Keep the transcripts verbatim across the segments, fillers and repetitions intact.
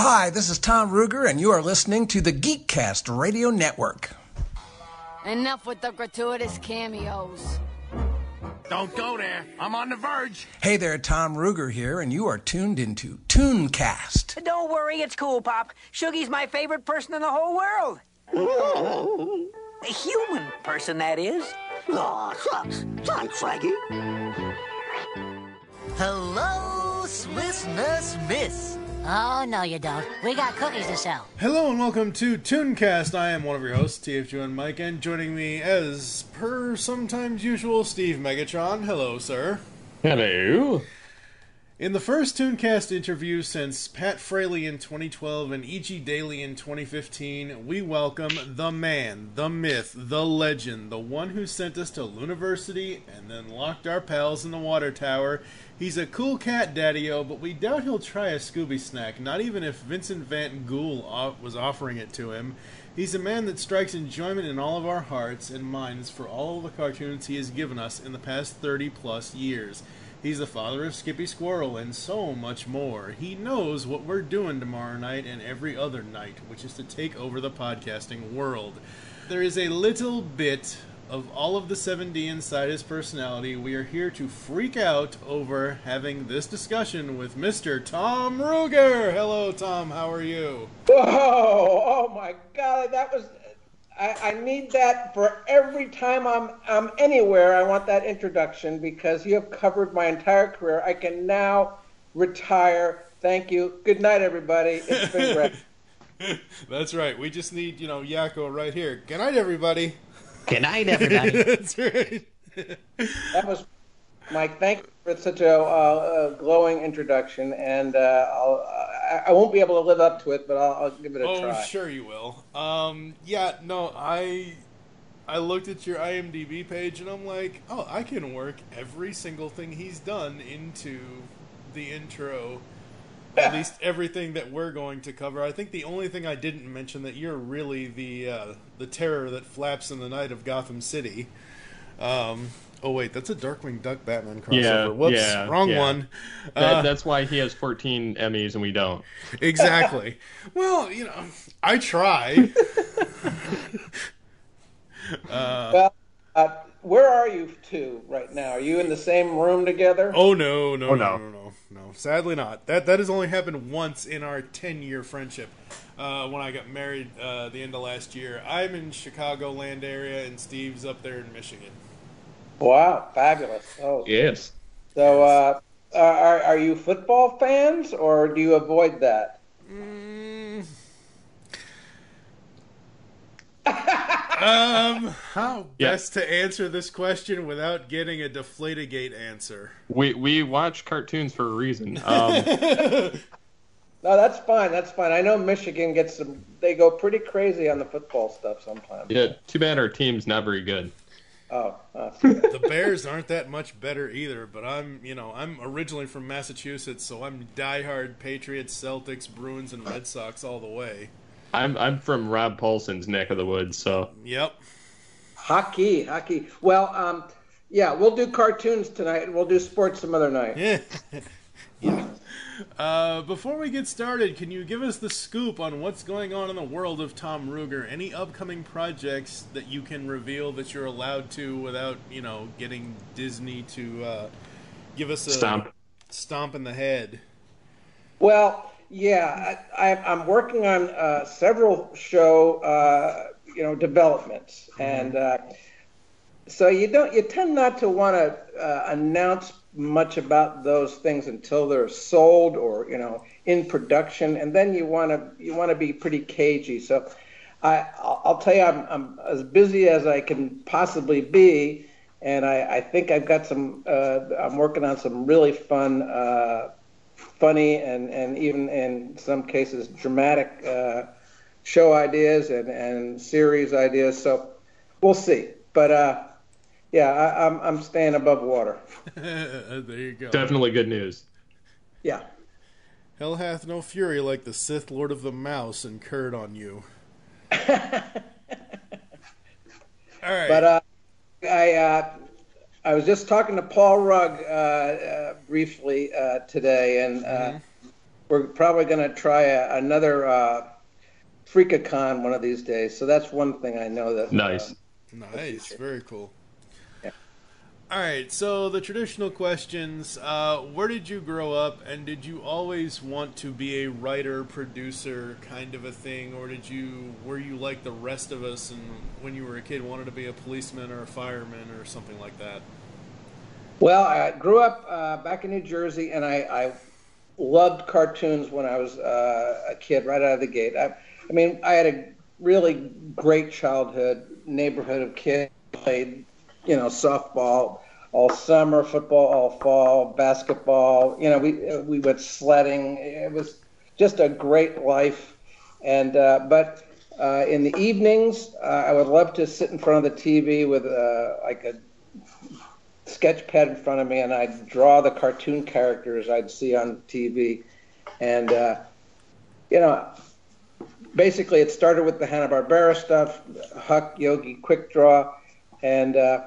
Hi, this is Tom Ruger, and you are listening to the Geekcast Radio Network. Enough with the gratuitous cameos. Don't go there. I'm on the verge. Hey there, Tom Ruger here, and you are tuned into Tooncast. Don't worry, it's cool, Pop. Shugy's my favorite person in the whole world. A human person, that is. Aw, shucks. Sounds fraggy. Hello, listeners, miss. Oh, no, you don't. We got cookies to sell. Hello and welcome to Tooncast. I am one of your hosts, T F Q and Mike, and joining me, as per sometimes usual, Steve Megatron. Hello, sir. Hello. In the first Tooncast interview since Pat Fraley in twenty twelve and E G Daily in twenty fifteen, we welcome the man, the myth, the legend, the one who sent us to Luniversity and then locked our pals in the water tower. He's a cool cat, Daddy-O, but we doubt he'll try a Scooby snack, not even if Vincent Van Gogh was offering it to him. He's a man that strikes enjoyment in all of our hearts and minds for all the cartoons he has given us in the past thirty plus years. He's the father of Skippy Squirrel and so much more. He knows what we're doing tomorrow night and every other night, which is to take over the podcasting world. There is a little bit of all of the seven D inside his personality. We are here to freak out over having this discussion with Mister Tom Ruger. Hello, Tom. How are you? Whoa! Oh my God! That was. I, I need that for every time I'm I'm anywhere. I want that introduction because you have covered my entire career. I can now retire. Thank you. Good night, everybody. It's been great. That's right. We just need, you know, Yakko right here. Good night, everybody. Good night, everybody. That's right. That was Mike. Thank you for such a, uh, a glowing introduction, and uh, I'll, I, I won't be able to live up to it, but I'll, I'll give it a oh, try. Oh, sure you will. Um, yeah, no, I I looked at your I M D B page, and I'm like, oh, I can work every single thing he's done into the intro. At least everything that we're going to cover. I think the only thing I didn't mention that you're really the uh, the terror that flaps in the night of Gotham City. Um, oh wait, that's a Darkwing Duck Batman crossover. Yeah, Whoops, yeah, wrong yeah. one. That, Uh, that's why he has fourteen Emmys and we don't. Exactly. Well, you know, I try. uh, Well, uh, where are you two right now? Are you in the same room together? oh no, no, Oh, no, no. no, no, no. Sadly not. That that has only happened once in our ten-year friendship. Uh, when I got married uh, the end of last year. I'm in Chicagoland area, and Steve's up there in Michigan. Wow, fabulous. Oh, Yes. so uh, are are you football fans, or do you avoid that? Mm. um, how Yeah. best to answer this question without getting a Deflategate answer? We we watch cartoons for a reason. Um, No, that's fine. That's fine. I know Michigan gets some. They go pretty crazy on the football stuff sometimes. yeah, too bad our team's not very good. Oh, uh, The Bears aren't that much better either, but I'm, you know, I'm originally from Massachusetts, so I'm diehard Patriots, Celtics, Bruins, and Red Sox all the way. I'm I'm from Rob Paulson's neck of the woods, so Yep. hockey, hockey. Well, um, yeah, we'll do cartoons tonight, and we'll do sports some other night. Yeah. yeah. Uh, before we get started, can you give us the scoop on what's going on in the world of Tom Ruger? Any upcoming projects that you can reveal that you're allowed to without, you know, getting Disney to uh, give us a Stomp. stomp in the head? Well, yeah, I, I, I'm working on uh, several show, uh, you know, developments, and uh, so you don't, you tend not to want to uh, announce much about those things until they're sold or, you know, in production, and then you want to you want to be pretty cagey. So, I I'll, I'll tell you, I'm I'm as busy as I can possibly be, and I, I think I've got some. Uh, I'm working on some really fun. Uh, funny and, and even in some cases dramatic uh, show ideas and, and series ideas. So we'll see. But uh, yeah, I, I'm I'm staying above water. There you go. definitely good news. Yeah. Hell hath no fury like the Sith Lord of the Mouse incurred on you. All right. But uh, I uh, I was just talking to Paul Rugg uh, uh, briefly uh, today, and uh, Mm-hmm. we're probably going to try a, another uh, Freakacon one of these days. So that's one thing I know that. Nice. Uh, Nice. Very cool. Yeah. All right. So the traditional questions: uh, where did you grow up, and did you always want to be a writer, producer, kind of a thing, or did you were you like the rest of us, and when you were a kid wanted to be a policeman or a fireman or something like that? Well, I grew up uh, back in New Jersey, and I, I loved cartoons when I was uh, a kid, right out of the gate. I, I mean, I had a really great childhood, neighborhood of kids, played, you know, softball all summer, football all fall, basketball. You know, we we went sledding. It was just a great life. And uh, but uh, in the evenings, uh, I would love to sit in front of the T V with uh, like a sketch pad in front of me, and I'd draw the cartoon characters I'd see on T V. And, uh, you know, basically it started with the Hanna-Barbera stuff, Huck, Yogi, Quick Draw, and uh,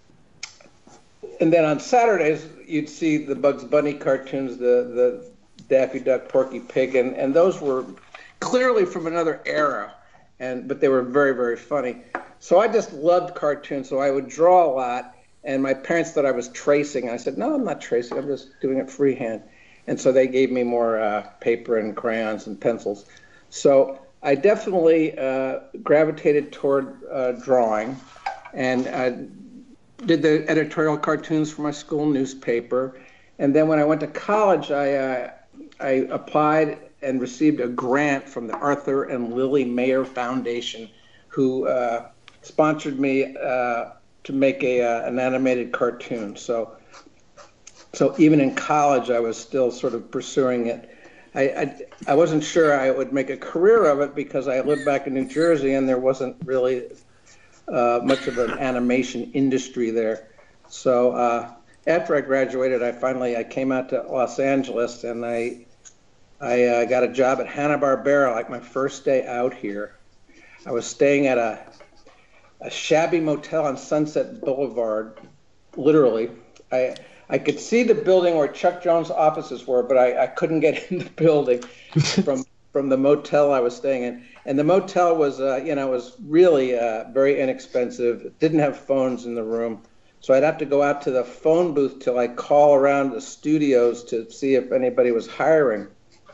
and then on Saturdays you'd see the Bugs Bunny cartoons, the, the Daffy Duck, Porky Pig, and, and those were clearly from another era, and but they were very, very funny. So I just loved cartoons, so I would draw a lot. And my parents thought I was tracing. I said, no, I'm not tracing. I'm just doing it freehand. And so they gave me more uh, paper and crayons and pencils. So I definitely uh, gravitated toward uh, drawing, and I did the editorial cartoons for my school newspaper. And then when I went to college, I, uh, I applied and received a grant from the Arthur and Lily Mayer Foundation, who uh, sponsored me uh, to make a uh, an animated cartoon. So, so even in college, I was still sort of pursuing it. I, I I wasn't sure I would make a career of it because I lived back in New Jersey and there wasn't really uh, much of an animation industry there. So uh, after I graduated, I finally I came out to Los Angeles, and I I uh, got a job at Hanna-Barbera, like my first day out here. I was staying at a a shabby motel on Sunset Boulevard, literally. I I could see the building where Chuck Jones' offices were, but I, I couldn't get in the building from from the motel I was staying in. And the motel was, uh, you know, was really uh, very inexpensive. It didn't have phones in the room, so I'd have to go out to the phone booth till I call around the studios to see if anybody was hiring.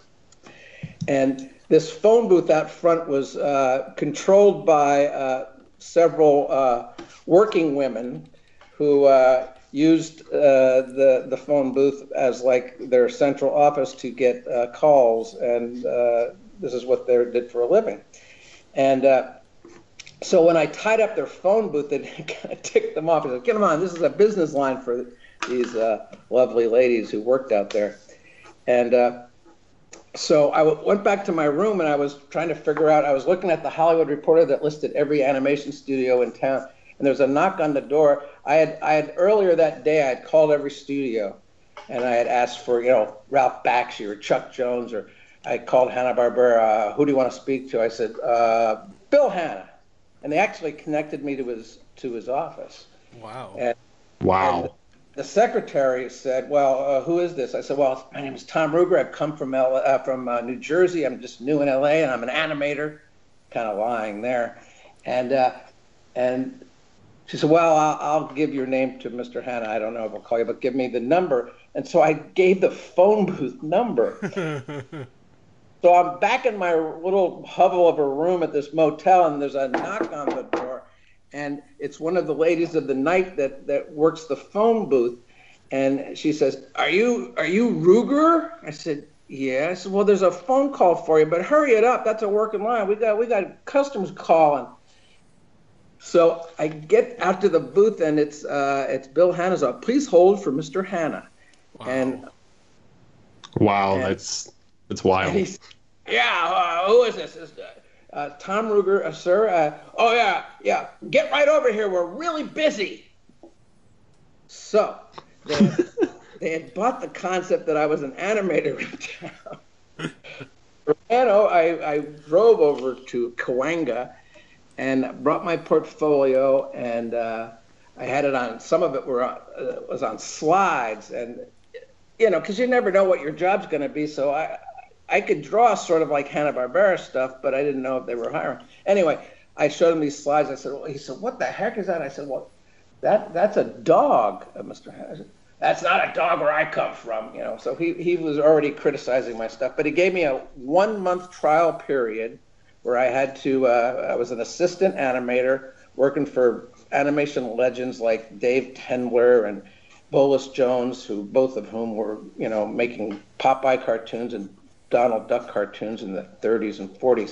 And this phone booth out front was uh, controlled by uh, several uh, working women who uh, used uh, the the phone booth as like their central office to get uh, calls, and uh, this is what they did for a living. And uh, so when I tied up their phone booth, it kind of ticked them off. I said, "Get them on! This is a business line for these uh, lovely ladies who worked out there." And uh, So I went back to my room and I was trying to figure out, I was looking at the Hollywood Reporter that listed every animation studio in town, and there was a knock on the door. I had, I had earlier that day, I had called every studio and I had asked for, you know, Ralph Bakshi or Chuck Jones, or I called Hanna-Barbera, uh, who do you want to speak to? I said, uh, Bill Hanna. And they actually connected me to his, to his office. Wow. And, wow. And, the secretary said, well, uh, who is this? I said, well, my name is Tom Ruger. I've come from L- uh, from uh, New Jersey. I'm just new in L A, and I'm an animator. Kind of lying there. And uh, and she said, well, I'll, I'll give your name to Mister Hanna. I don't know if I'll call you, but give me the number. And so I gave the phone booth number. So I'm back in my little hovel of a room at this motel, and there's a knock on the door. And it's one of the ladies of the night that, that works the phone booth. And she says, are you are you Ruger? I said, yeah. I said, well, there's a phone call for you, but hurry it up. That's a working line. We got we got customers calling. So I get out to the booth, and it's uh, it's Bill Hanna's up. Please hold for Mister Hanna. Wow. And wow, and, that's that's wild. And he's, yeah, uh, who is this? Is, uh, Uh, Tom Ruger, uh, sir. Uh, oh, yeah, yeah. Get right over here. We're really busy. So they had, they had bought the concept that I was an animator in town. And oh, I, I drove over to Cahuenga and brought my portfolio, and uh, I had it on, some of it were on, uh, was on slides. And, you know, because you never know what your job's going to be. So I, I could draw sort of like Hanna-Barbera stuff, but I didn't know if they were hiring. Anyway, I showed him these slides. I said, well, he said, what the heck is that? I said, well, that that's a dog, uh, Mister Hanna. I said, that's not a dog where I come from, you know. So he, he was already criticizing my stuff, but he gave me a one-month trial period where I had to, uh, I was an assistant animator working for animation legends like Dave Tendler and Bolus Jones, who both of whom were, you know, making Popeye cartoons and Donald Duck cartoons in the thirties and forties.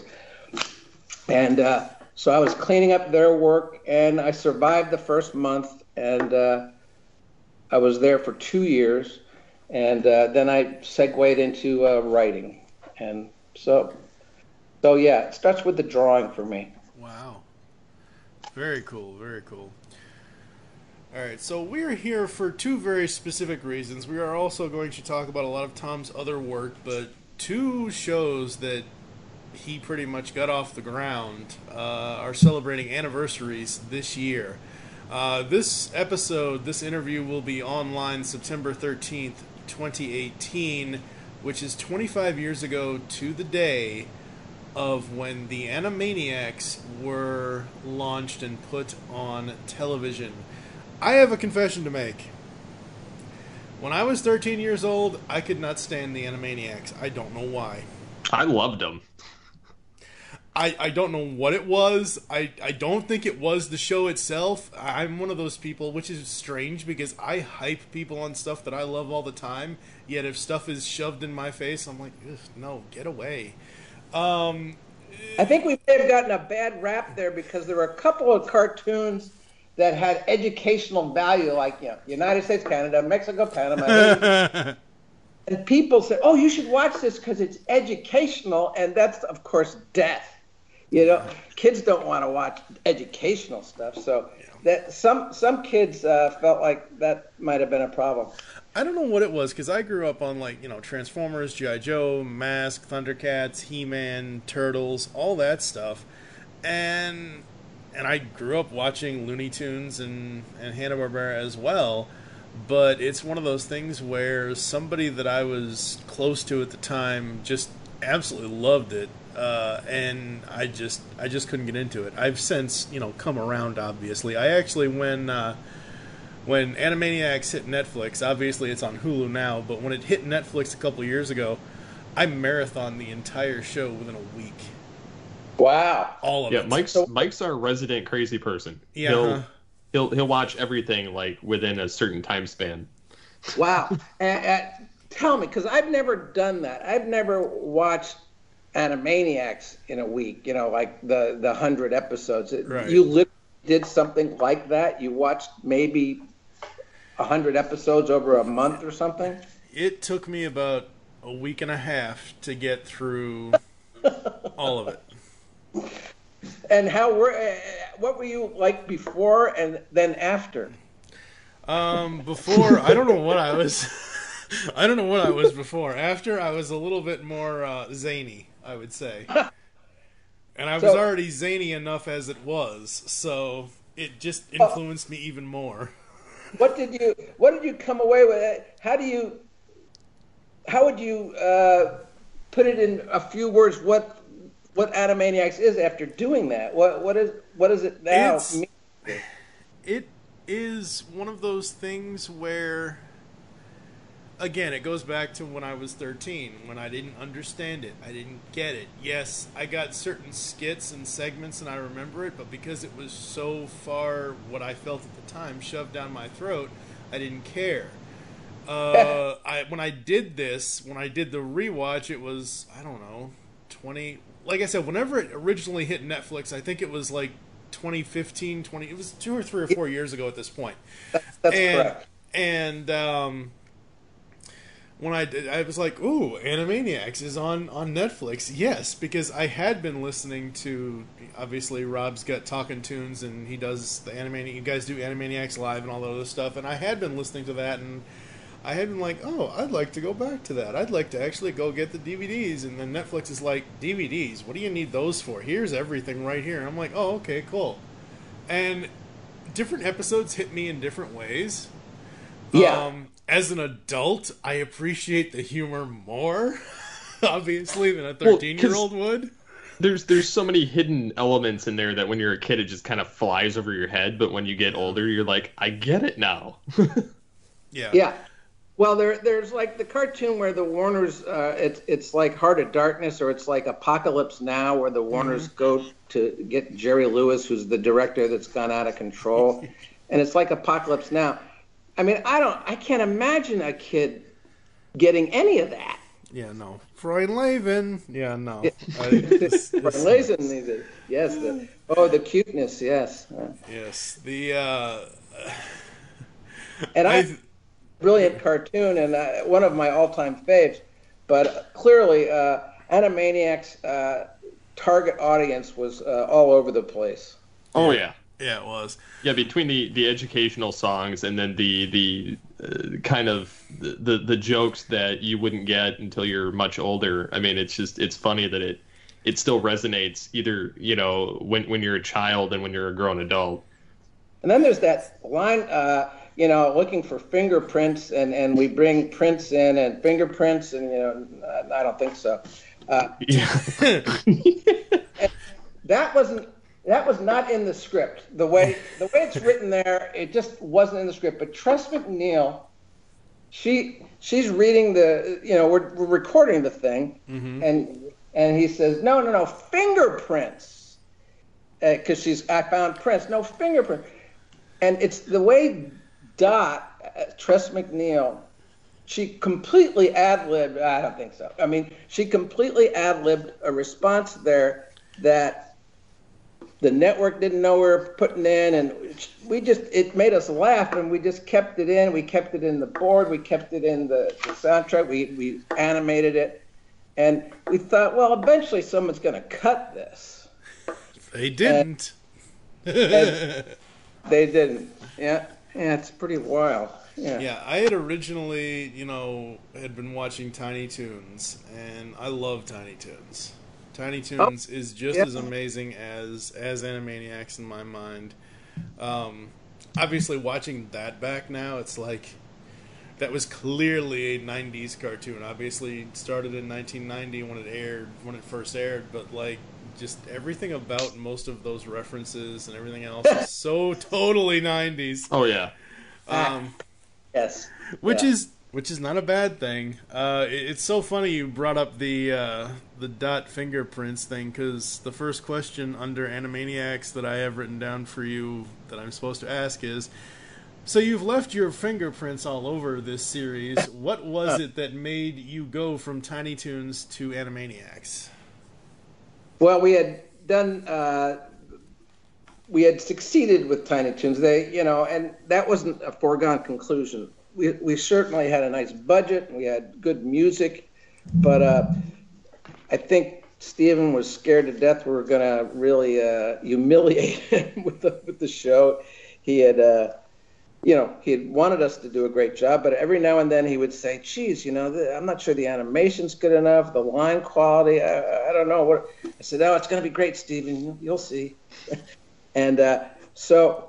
And uh, so I was cleaning up their work, and I survived the first month, and uh, I was there for two years, and uh, then I segued into uh, writing. And so, so yeah, it starts with the drawing for me. Wow. Very cool, very cool. All right, so we're here for two very specific reasons. We are also going to talk about a lot of Tom's other work, but two shows that he pretty much got off the ground uh, are celebrating anniversaries this year. Uh, this episode, this interview will be online September thirteenth, twenty eighteen, which is twenty-five years ago to the day of when the Animaniacs were launched and put on television. I have a confession to make. When I was thirteen years old, I could not stand the Animaniacs. I don't know why. I loved them. I, I don't know what it was. I, I don't think it was the show itself. I'm one of those people, which is strange because I hype people on stuff that I love all the time. Yet if stuff is shoved in my face, I'm like, ugh, no, get away. Um, I think we may have gotten a bad rap there because there were a couple of cartoons that had educational value, like, you know, United States, Canada, Mexico, Panama. And people said, oh, you should watch this because it's educational, and that's, of course, death. You know, kids don't want to watch educational stuff, so that some some kids uh, felt like that might have been a problem. I don't know what it was, because I grew up on, like, you know, Transformers, G I. Joe, Mask, Thundercats, He-Man, Turtles, all that stuff. And and I grew up watching Looney Tunes and, and Hanna-Barbera as well. But it's one of those things where somebody that I was close to at the time just absolutely loved it. Uh, and I just I just couldn't get into it. I've since, you know, come around, obviously. I actually, when... Uh, When Animaniacs hit Netflix, obviously it's on Hulu now, but when it hit Netflix a couple years ago, I marathoned the entire show within a week. Wow. All of yeah, it. Mike's Mike's our resident crazy person. Yeah. He'll, Uh-huh. he'll he'll watch everything like within a certain time span. Wow. and, and tell me, because I've never done that. I've never watched Animaniacs in a week, you know, like the, the hundred episodes. Right. You literally did something like that? You watched maybe a hundred episodes over a month or something? It took me about a week and a half to get through all of it. And how were uh, what were you like before and then after? Um, before I don't know what I was. I don't know what I was before. After I was a little bit more uh, zany, I would say. And I was So- already zany enough as it was, so it just influenced me even more. What did you What did you come away with? How do you How would you uh, put it in a few words? What What Animaniacs is after doing that? What What is What does it now It's- mean? It is one of those things where, again, it goes back to when I was thirteen, when I didn't understand it. I didn't get it. Yes, I got certain skits and segments and I remember it, but because it was so far what I felt at the time shoved down my throat, I didn't care. Uh, I when I did this, when I did the rewatch, it was, I don't know, twenty... Like I said, whenever it originally hit Netflix, I think it was like twenty fifteen, twenty... It was two or three or four years ago at this point. That's, that's and, correct. And, um... when I did, I was like, ooh, Animaniacs is on, on Netflix. Yes, because I had been listening to, obviously, Rob's got Talking Tunes, and he does the Animaniacs, you guys do Animaniacs Live and all that other stuff, and I had been listening to that, and I had been like, oh, I'd like to go back to that. I'd like to actually go get the D V Ds, and then Netflix is like, D V Ds? What do you need those for? Here's everything right here. And I'm like, oh, okay, cool. And different episodes hit me in different ways. Yeah. Um, as an adult, I appreciate the humor more. obviously, than a thirteen-year-old well, would. There's there's so many hidden elements in there that when you're a kid, it just kind of flies over your head. But when you get older, you're like, I get it now. yeah. Yeah. Well, there there's like the cartoon where the Warners, uh, it's it's like Heart of Darkness, or it's like Apocalypse Now, where the Warners mm-hmm. go to get Jerry Lewis, who's the director that's gone out of control, and it's like Apocalypse Now. I mean, I don't, I can't imagine a kid getting any of that. Yeah, no. Freudleben. Yeah, no. Yeah. I, this, this Freudleben, yes. The, oh, the cuteness, yes. Yes. The, uh... and I, I brilliant cartoon, and uh, one of my all-time faves, but clearly, uh, Animaniacs' uh, target audience was uh, all over the place. Oh, yeah. Yeah, it was. Yeah, between the, the educational songs and then the the uh, kind of the, the the jokes that you wouldn't get until you're much older. I mean, it's just it's funny that it it still resonates either, you know, when when you're a child and when you're a grown adult. And then there's that line, uh, you know, looking for fingerprints, and, and we bring prints in and fingerprints, and you know, I don't think so. Uh, yeah. that wasn't. That was not in the script. The way the way it's written there, it just wasn't in the script. But Tress MacNeille, she she's reading the, you know, we're, we're recording the thing, mm-hmm. and and he says, no, no, no, fingerprints, because uh, she's I found prints, no fingerprint, and it's the way Dot uh, Tress MacNeille, she completely ad-libbed. I don't think so. I mean, she completely ad-libbed a response there that the network didn't know we were putting in, and we just, it made us laugh, and we just kept it in. We kept it in the board. We kept it in the, the soundtrack. We, we animated it. And we thought, well, eventually someone's going to cut this. They didn't. And, and they didn't. Yeah. Yeah, it's pretty wild. Yeah. Yeah, I had originally, you know, had been watching Tiny Toons, and I love Tiny Toons. Tiny Toons oh, is just yeah. as amazing as as Animaniacs in my mind. Um, obviously, watching that back now, it's like that was clearly a nineties cartoon. Obviously, it started in nineteen ninety when it aired, when it first aired, but like just everything about most of those references and everything else is so totally nineties. Oh yeah. Um, yes. Which yeah. is which is not a bad thing. Uh, it, it's so funny you brought up the uh, the Dot fingerprints thing, because the first question under Animaniacs that I have written down for you that I'm supposed to ask is, so you've left your fingerprints all over this series. What was it that made you go from Tiny Toons to Animaniacs? Well, we had done, uh, we had succeeded with Tiny Toons. They, you know, and that wasn't a foregone conclusion. We we certainly had a nice budget. We had good music, but uh, I think Steven was scared to death we were going to really uh, humiliate him with the with the show. He had, uh, you know, he had wanted us to do a great job, but every now and then he would say, "Geez, you know, the, I'm not sure the animation's good enough, the line quality. I, I don't know what." I said, "Oh, it's going to be great, Steven. You'll see." and uh, so.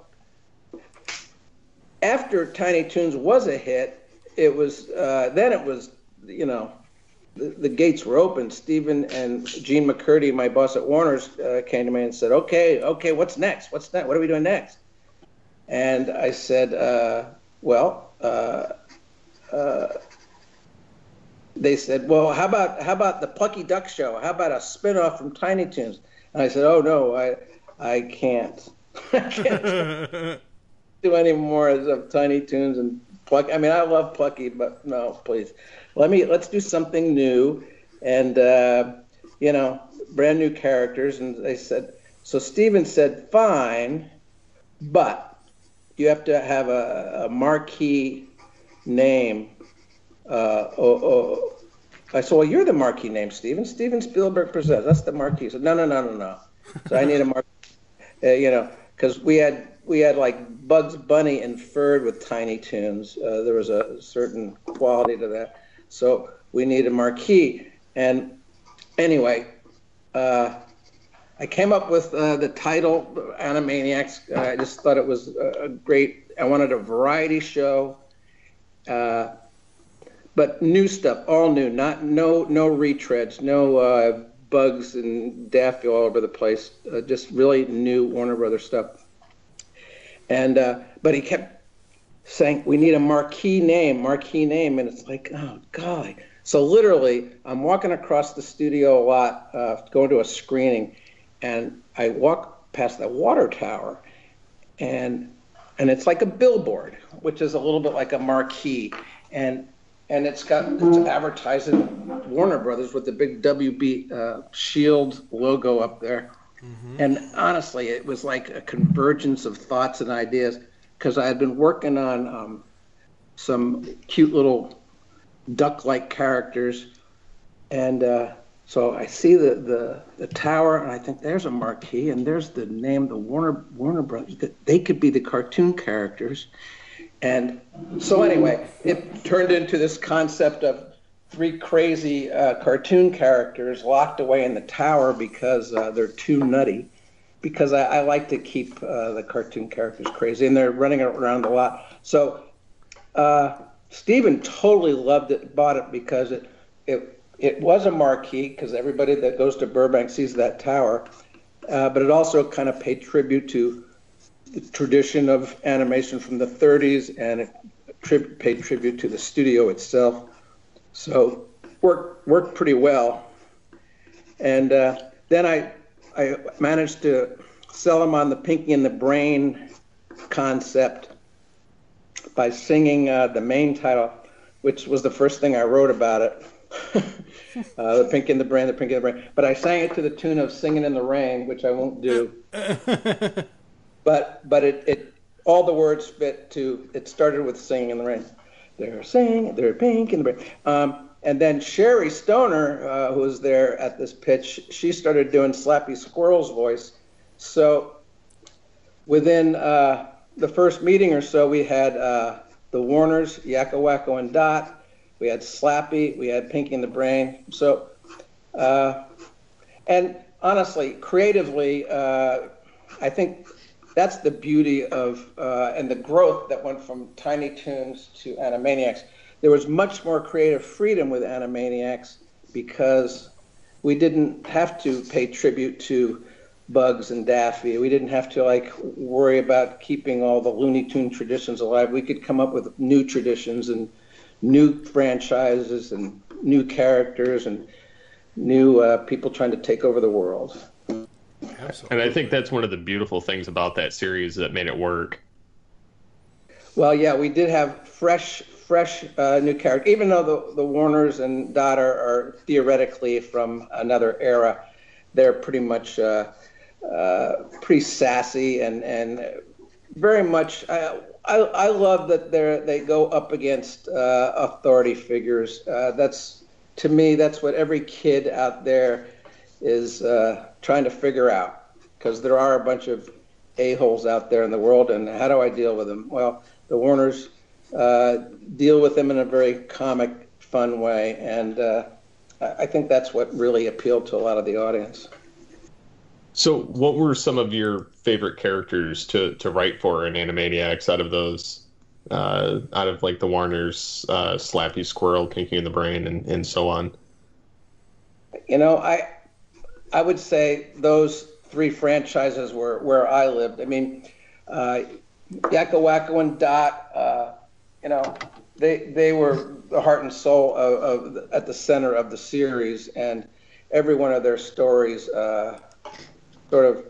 After Tiny Toons was a hit, it was uh, then it was, you know, the, the gates were open. Steven and Gene McCurdy, my boss at Warner's, uh, came to me and said, "Okay, okay, what's next? What's next? What are we doing next?" And I said, uh, "Well," uh, uh, they said, "Well, how about how about the Plucky Duck Show? How about a spinoff from Tiny Toons?" And I said, "Oh no, I I can't, I can't." do any more of Tiny Toons and Plucky. I mean, I love Plucky, but no, please. Let me, let's do something new and, uh, you know, brand new characters. And they said, so Steven said, fine, but you have to have a, a marquee name. Uh, oh, oh. I said, well, you're the marquee name, Steven. Steven Spielberg Presents. That's the marquee. He said, no, no, no, no, no. So I need a marquee, uh, you know, because we had, We had like Bugs Bunny inferred with Tiny Toons. Uh, there was a certain quality to that. So we needed a marquee. And anyway, uh, I came up with uh, the title, Animaniacs. Uh, I just thought it was a great, I wanted a variety show. Uh, but new stuff, all new, not no no retreads, no uh, Bugs and Daffy all over the place, uh, just really new Warner Brothers stuff. And uh, but he kept saying, we need a marquee name, marquee name, and it's like, oh golly. So literally, I'm walking across the studio a lot, uh, going to a screening, and I walk past the water tower, and and it's like a billboard, which is a little bit like a marquee, and and it's got it's advertising Warner Brothers with the big W B uh, Shield logo up there. Mm-hmm. And honestly, it was like a convergence of thoughts and ideas, because I had been working on um, some cute little duck-like characters, and uh, so I see the, the the tower, and I think there's a marquee, and there's the name, the Warner Warner Brothers. They could be the cartoon characters. And so anyway, it turned into this concept of three crazy uh, cartoon characters locked away in the tower because uh, they're too nutty. Because I, I like to keep uh, the cartoon characters crazy, and they're running around a lot. So uh, Steven totally loved it, bought it because it it it was a marquee, because everybody that goes to Burbank sees that tower. Uh, but it also kind of paid tribute to the tradition of animation from the thirties, and it tri- paid tribute to the studio itself. So worked worked pretty well. And uh, then I I managed to sell them on the Pinky and the Brain concept by singing uh, the main title, which was the first thing I wrote about it. uh, the Pinky and the Brain, the Pinky and the Brain. But I sang it to the tune of Singing in the Rain, which I won't do. But but it, it all the words fit to, it started with Singing in the Rain. They're singing, they're pink in the brain. Um, and then Sherry Stoner, uh, who was there at this pitch, she started doing Slappy Squirrel's voice. So within uh, the first meeting or so, we had uh, the Warners, Yakko, Wacko, and Dot. We had Slappy, we had Pinky in the Brain. So, uh, and honestly, creatively, uh, I think that's the beauty of, uh, and the growth that went from Tiny Toons to Animaniacs. There was much more creative freedom with Animaniacs because we didn't have to pay tribute to Bugs and Daffy. We didn't have to like worry about keeping all the Looney Tune traditions alive. We could come up with new traditions and new franchises and new characters and new uh, people trying to take over the world. Absolutely. And I think that's one of the beautiful things about that series that made it work. Well, yeah, we did have fresh, fresh uh, new characters. Even though the, the Warners and Dot are, are theoretically from another era, they're pretty much uh, uh, pretty sassy and and very much. I I, I love that they they go up against uh, authority figures. Uh, that's to me, that's what every kid out there is uh, trying to figure out, because there are a bunch of a-holes out there in the world, and how do I deal with them? Well, the Warners uh, deal with them in a very comic, fun way, and uh, I think that's what really appealed to a lot of the audience. So what were some of your favorite characters to, to write for in Animaniacs out of those, uh, out of like the Warners, uh, Slappy Squirrel, Pinky and the Brain, and, and so on? You know, I... I would say those three franchises were where I lived. I mean, uh, Yakko, Wacko, and Dot, uh, you know, they they were the heart and soul of, of the, at the center of the series, and every one of their stories uh, sort of,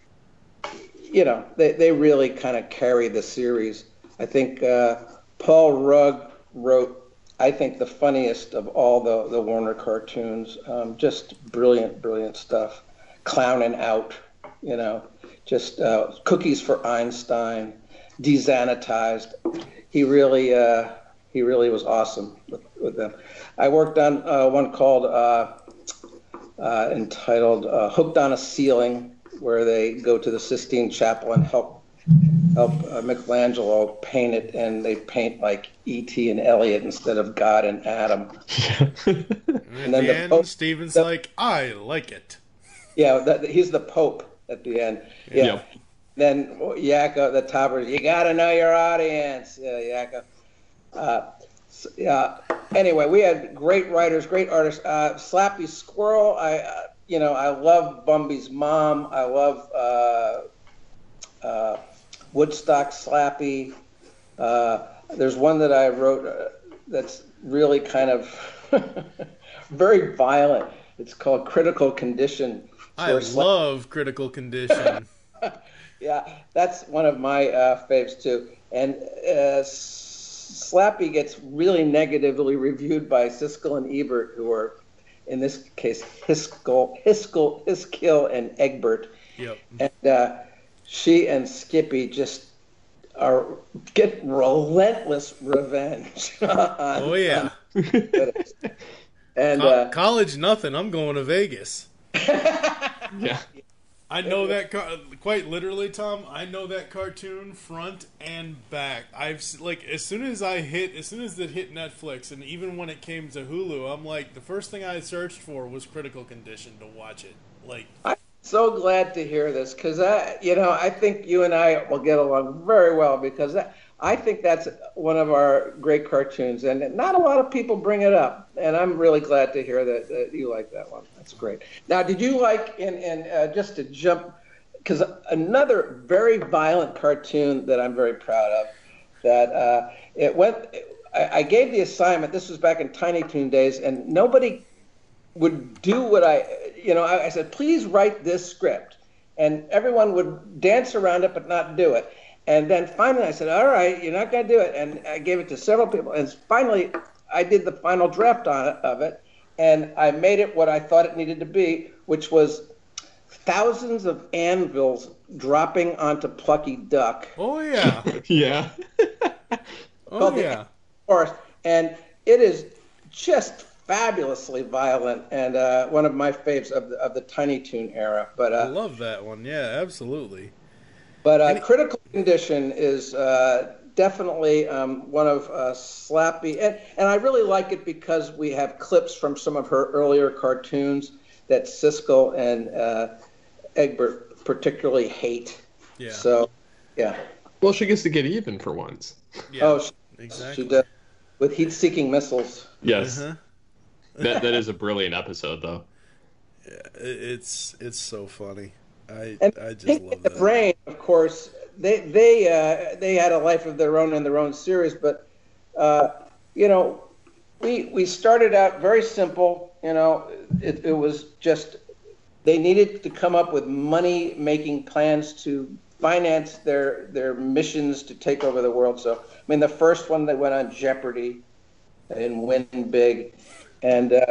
you know, they, they really kind of carry the series. I think uh, Paul Rugg wrote, I think, the funniest of all the, the Warner cartoons. Um, just brilliant, brilliant stuff. Clowning out, you know, just uh, Cookies for Einstein, Desanitized. He really, uh, he really was awesome with, with them. I worked on uh, one called, uh, uh, entitled uh, Hooked on a Ceiling, where they go to the Sistine Chapel and help help uh, Michelangelo paint it, and they paint like E T and Elliot instead of God and Adam. And and then the the end, Pope, Steven's the, like, I like it. Yeah, that, he's the Pope at the end. Yeah. Yep. Then Yakko, the topper, you got to know your audience, yeah, Yakko. Uh, yeah. Anyway, we had great writers, great artists. Uh, Slappy Squirrel. I, uh, you know, I love Bumby's mom. I love uh, uh, Woodstock Slappy. Uh, there's one that I wrote uh, that's really kind of very violent. It's called Critical Condition. I love Critical Condition. Yeah, that's one of my uh, faves too. And uh, Slappy gets really negatively reviewed by Siskel and Ebert, who are, in this case, Hiskel, Hiskel, Hiskill and Egbert. Yep. And uh, she and Skippy just are get relentless revenge. on, oh yeah. and Co- uh, college nothing. I'm going to Vegas. Yeah. I know that car- quite literally, Tom. I know that cartoon front and back. I've s- like as soon as I hit, as soon as it hit Netflix, and even when it came to Hulu, I'm like the first thing I searched for was Critical Condition to watch it. Like, I'm so glad to hear this because I, you know, I think you and I will get along very well because that, I think that's one of our great cartoons, and not a lot of people bring it up, and I'm really glad to hear that, that you like that one. That's great. Now, did you like, and, and uh, just to jump, because another very violent cartoon that I'm very proud of, that uh, it went, I, I gave the assignment, this was back in Tiny Toon days, and nobody would do what I, you know, I, I said, please write this script, and everyone would dance around it but not do it. And then finally I said, all right, you're not going to do it. And I gave it to several people. And finally I did the final draft on it, of it. And I made it what I thought it needed to be, which was thousands of anvils dropping onto Plucky Duck. oh yeah, Yeah. oh yeah. Forest. And it is just fabulously violent and uh, one of my faves of the, of the Tiny Toon era. But I uh, love that one. Yeah, absolutely. But uh, Critical Condition is uh, definitely um, one of uh, Slappy, and, and I really like it because we have clips from some of her earlier cartoons that Siskel and uh, Egbert particularly hate. Yeah. So, yeah. Well, she gets to get even for once. Yeah, oh, she, exactly. she does. With heat-seeking missiles. Yes. Uh-huh. that that is a brilliant episode, though. Yeah, it- it's it's so funny. I And I just Pinky love the that. Brain, of course, they they uh, they had a life of their own in their own series, but uh, you know, we we started out very simple. You know, it, it was just they needed to come up with money making plans to finance their their missions to take over the world. So I mean, the first one they went on Jeopardy and win big, and. Uh,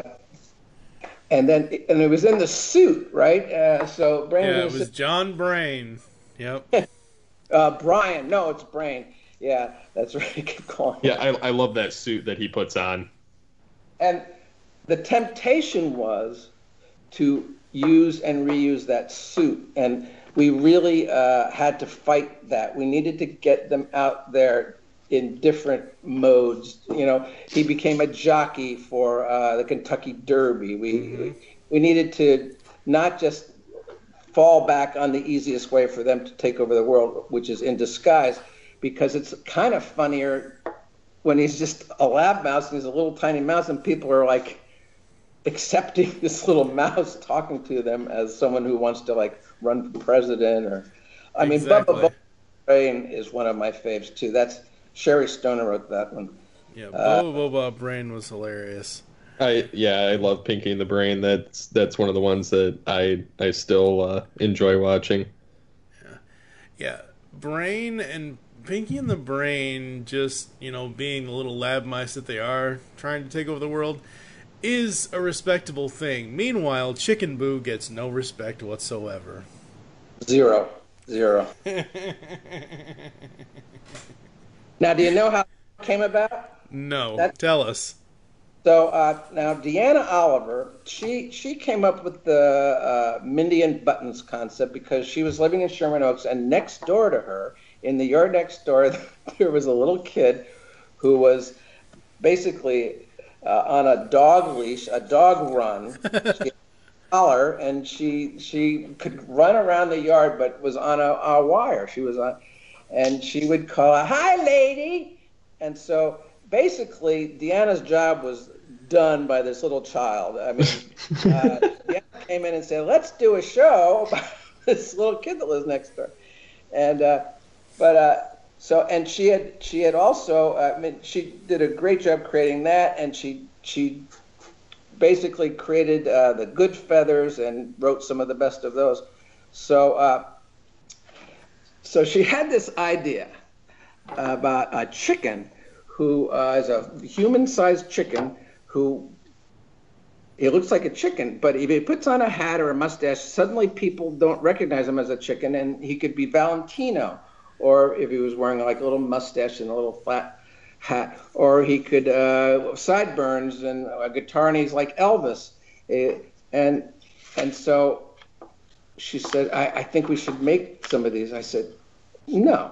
And then, and it was in the suit, right? Uh, so Brain Yeah, it was, in the was John Brain. Yep. suit. uh, Brian. No, it's Brain. Yeah, that's right. I keep calling. Yeah, it. I, I love that suit that he puts on. And the temptation was to use and reuse that suit, and we really uh, had to fight that. We needed to get them out there in different modes. You know, he became a jockey for uh, the Kentucky Derby. We mm-hmm. we needed to not just fall back on the easiest way for them to take over the world, which is in disguise, because it's kind of funnier when he's just a lab mouse and he's a little tiny mouse and people are like accepting this little mouse talking to them as someone who wants to like run for president. Or I mean, exactly. Bubba Bubba Brain is one of my faves too. That's Sherry Stoner wrote that one. Yeah, Uh, Boba Boba Brain was hilarious. I yeah, I love Pinky and the Brain. That's that's one of the ones that I I still uh, enjoy watching. Yeah, yeah. Brain and Pinky and the Brain, just you know, being the little lab mice that they are, trying to take over the world, is a respectable thing. Meanwhile, Chicken Boo gets no respect whatsoever. Zero, zero. Now, do you know how it came about? No, That- tell us. So uh, now Deanna Oliver, she she came up with the uh, Mindy and Buttons concept because she was living in Sherman Oaks, and next door to her, in the yard next door, there was a little kid who was basically uh, on a dog leash, a dog run. She had a collar, and she she could run around the yard, but was on a, a wire. She was on, and she would call out, "Hi, lady!" And so basically, Deanna's job was done by this little child. I mean, uh, Deanna came in and said, "Let's do a show about this little kid that lives next door," and uh, but uh, so and she had she had also uh, I mean she did a great job creating that, and she she basically created uh, the Good Feathers and wrote some of the best of those. So uh, so she had this idea about a chicken who uh, is a human-sized chicken who it looks like a chicken, but if he puts on a hat or a mustache, suddenly people don't recognize him as a chicken, and he could be Valentino, or if he was wearing like a little mustache and a little flat hat, or he could uh, sideburns and a guitar, and he's like Elvis. Uh, and and so she said, I, I think we should make some of these. I said, no.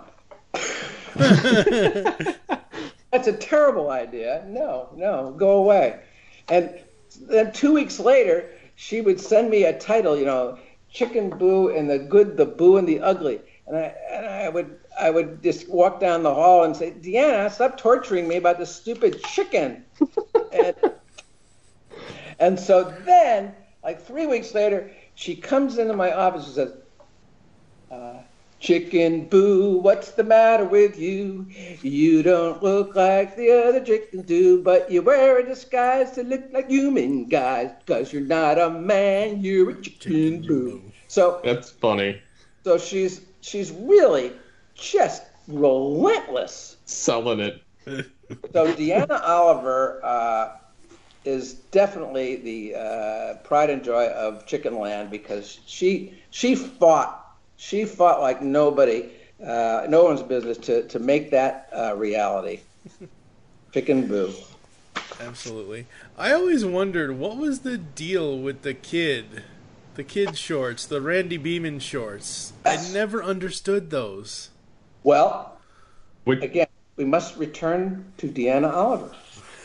That's a terrible idea. No, no, go away. And then two weeks later, she would send me a title, you know, Chicken Boo and the Good, the Boo and the Ugly. And I and I would I would just walk down the hall and say, Deanna, stop torturing me about this stupid chicken. and, and so then, like three weeks later, she comes into my office and says, uh, Chicken Boo, what's the matter with you? You don't look like the other chickens do, but you wear a disguise to look like human guys, because you're not a man, you're a chicken boo. So that's funny. So she's she's really just relentless. Selling it. So Deanna Oliver uh, is definitely the uh, pride and joy of Chicken Land, because she she fought. She fought like nobody, uh, no one's business to, to make that uh, reality. Chicken Boo. Absolutely. I always wondered, what was the deal with the kid? The kid shorts, the Randy Beeman shorts. I never understood those. Well, we- again, we must return to Deanna Oliver.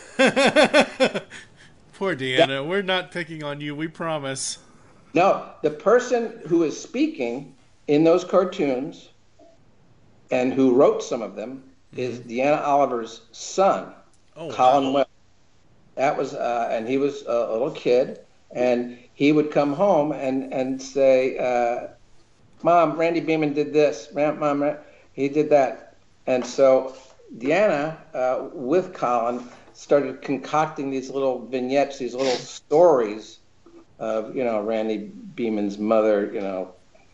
Poor Deanna. That- We're not picking on you, we promise. No, the person who is speaking in those cartoons, and who wrote some of them, is Deanna Oliver's son, oh, Colin wow. Webb. That was, uh, and he was a little kid, and he would come home and and say, uh, "Mom, Randy Beeman did this. Mom, he did that." And so Deanna, uh, with Colin, started concocting these little vignettes, these little stories of, you know, Randy Beeman's mother, you know.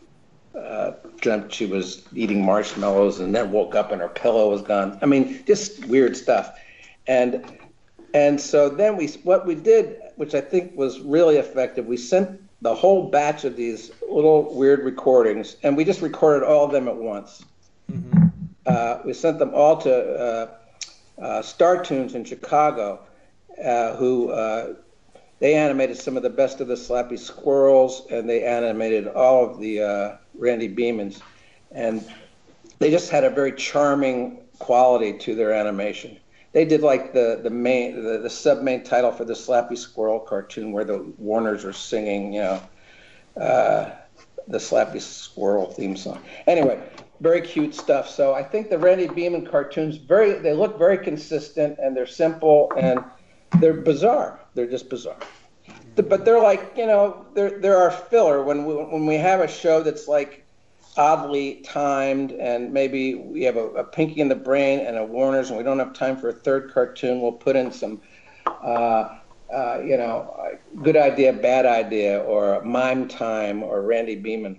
Uh, dreamt she was eating marshmallows and then woke up and her pillow was gone. I mean, just weird stuff. And and so then we, what we did, which I think was really effective, we sent the whole batch of these little weird recordings, and we just recorded all of them at once. Mm-hmm. Uh, we sent them all to uh, uh, Star Tunes in Chicago, uh, who uh, they animated some of the best of the Slappy Squirrels, and they animated all of the uh, Randy Beemans, and they just had a very charming quality to their animation. They did like the the main the, the sub main title for the Slappy Squirrel cartoon, where the Warners were singing, you know, uh, the Slappy Squirrel theme song. Anyway, very cute stuff. So I think the Randy Beeman cartoons very they look very consistent, and they're simple, and they're bizarre. They're just bizarre. But they're like, you know, they're, they're our filler. When we, when we have a show that's like oddly timed, and maybe we have a, a Pinky in the Brain and a Warner's, and we don't have time for a third cartoon, we'll put in some, uh, uh, you know, Good Idea, Bad Idea, or Mime Time, or Randy Beeman.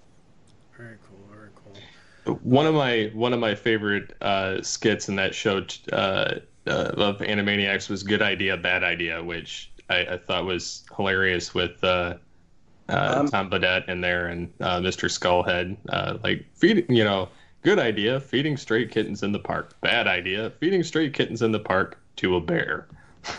Very cool, very cool. One of my one of my favorite uh, skits in that show uh, uh, of Animaniacs was Good Idea, Bad Idea, which I, I thought was hilarious, with uh, uh, um, Tom Bodett in there and uh, Mister Skullhead. Uh, like, feeding, you know, good idea, feeding stray kittens in the park. Bad idea, feeding stray kittens in the park to a bear.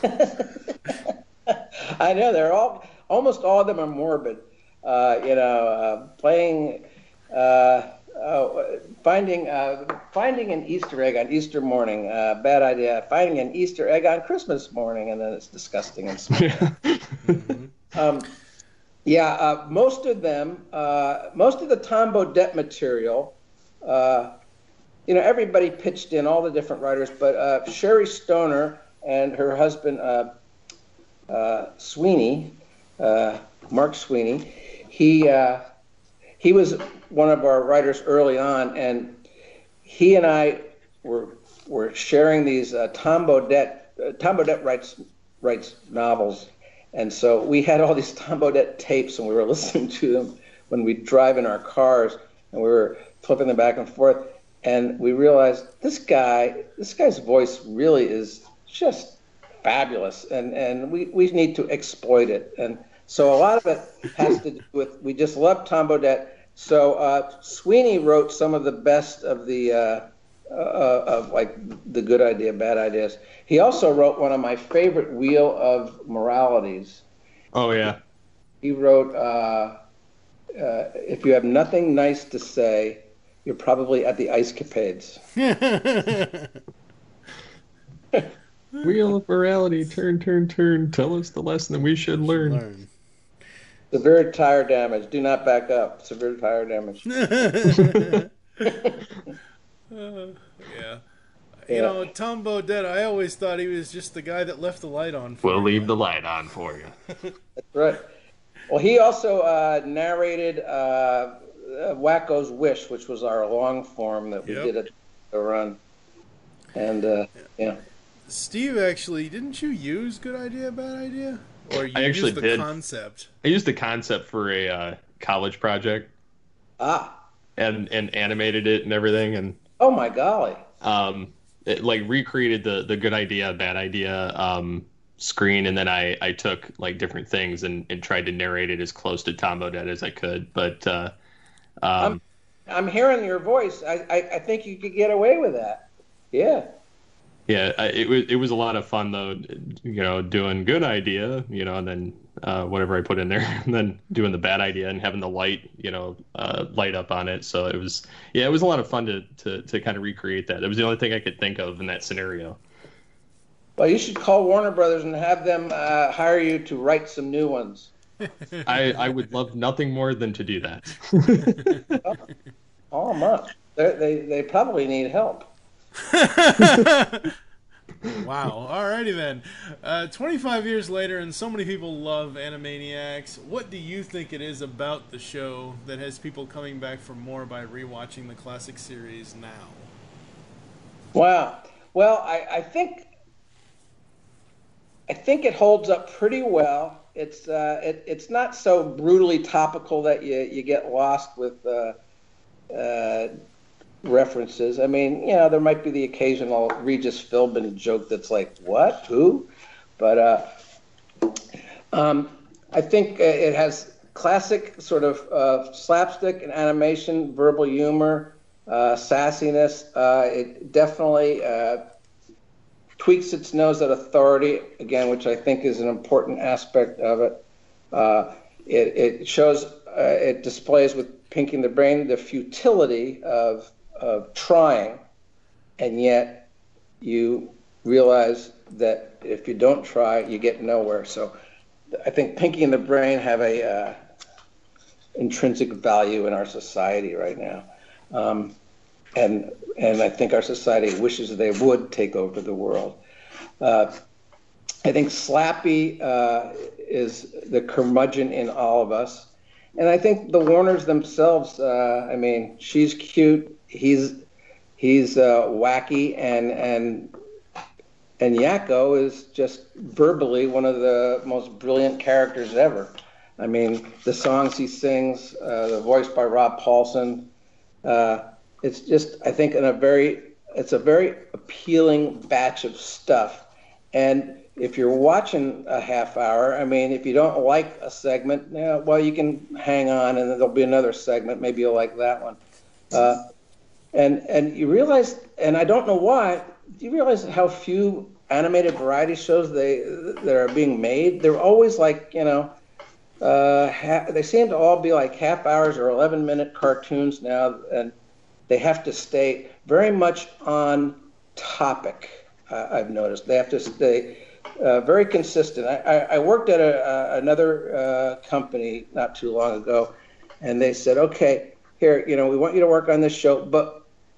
I know, they're all, almost all of them are morbid. Uh, you know, uh, playing, uh, uh, finding, uh, finding an Easter egg on Easter morning. Uh, bad idea. Finding an Easter egg on Christmas morning, and then it's disgusting and small. mm-hmm. um, yeah, uh, most of them, uh, most of the Tom Bodett material uh, you know, everybody pitched in, all the different writers, but uh, Sherry Stoner and her husband uh, uh, Sweeney, uh, Mark Sweeney, he uh, he was one of our writers early on, and he and I were were sharing these. Uh, Tom Bodett, uh, Tom Bodett writes writes novels, and so we had all these Tom Bodett tapes, and we were listening to them when we drive in our cars, and we were flipping them back and forth, and we realized this guy, this guy's voice really is just fabulous, and, and we, we need to exploit it. And so a lot of it has to do with, we just love Tom Bodett. So uh, Sweeney wrote some of the best of the, uh, uh, of like the good idea, bad ideas. He also wrote one of my favorite Wheel of Moralities. Oh, yeah. He wrote, uh, uh, if you have nothing nice to say, you're probably at the Ice Capades. Wheel of morality, turn, turn, turn. Tell us the lesson that we should learn. learn. Severe tire damage. Do not back up. Severe tire damage. uh, yeah. You know, Tom Bodett, I always thought he was just the guy that left the light on for We'll you. leave the light on for you. That's right. Well, he also uh, narrated uh, Wacko's Wish, which was our long form that we Yep. did at the run. And, uh, yeah. Steve, actually, didn't you use Good Idea, Bad Idea? Or you I actually used the did. concept? I used the concept for a uh, college project. Ah. And, and animated it and everything. And Oh, my golly. um, it, like recreated the, the good idea, bad idea um, screen. And then I, I took like different things and, and tried to narrate it as close to Tom Bodett as I could. But uh, um, I'm, I'm hearing your voice. I, I, I think you could get away with that. Yeah. Yeah, I- it was it was a lot of fun though, you know, doing good idea, you know, and then uh, whatever I put in there, and then doing the bad idea and having the light, you know, uh, light up on it. So it was, yeah, it was a lot of fun to, to, to kind of recreate that. It was the only thing I could think of in that scenario. Well, you should call Warner Brothers and have them uh, hire you to write some new ones. I, I would love nothing more than to do that. oh, oh, much. They they they probably need help. Wow. Alrighty then. Uh, twenty-five years later, and so many people love Animaniacs. What do you think it is about the show that has people coming back for more by rewatching the classic series now? Wow. Well, I, I think I think it holds up pretty well. It's uh, it, it's not so brutally topical that you, you get lost with uh, uh, references. I mean, you know, there might be the occasional Regis Philbin joke that's like, what? Who? But uh, um, I think it has classic sort of uh, slapstick and animation, verbal humor, uh, sassiness. Uh, it definitely uh, tweaks its nose at authority, again, which I think is an important aspect of it. Uh, it, it shows, uh, it displays with Pinky and the Brain the futility of of trying, and yet you realize that if you don't try, you get nowhere. So I think Pinky and the Brain have a uh, intrinsic value in our society right now. Um, and and I think our society wishes they would take over the world. Uh, I think Slappy uh, is the curmudgeon in all of us. And I think the Warners themselves, uh, I mean, she's cute. He's he's uh, wacky, and and and Yakko is just verbally one of the most brilliant characters ever. I mean, the songs he sings, uh, the voice by Rob Paulson, uh, it's just, I think, in a very it's a very appealing batch of stuff. And if you're watching a half hour, I mean, if you don't like a segment, yeah, well, you can hang on, and then there'll be another segment. Maybe you'll like that one. Uh, And and you realize, and I don't know why, do you realize how few animated variety shows they that are being made? They're always like, you know, uh, ha- they seem to all be like half hours or eleven minute cartoons now, and they have to stay very much on topic. Uh, I've noticed they have to stay uh, very consistent. I, I, I worked at a, uh, another uh, company not too long ago, and they said, okay, here, you know, we want you to work on this show, but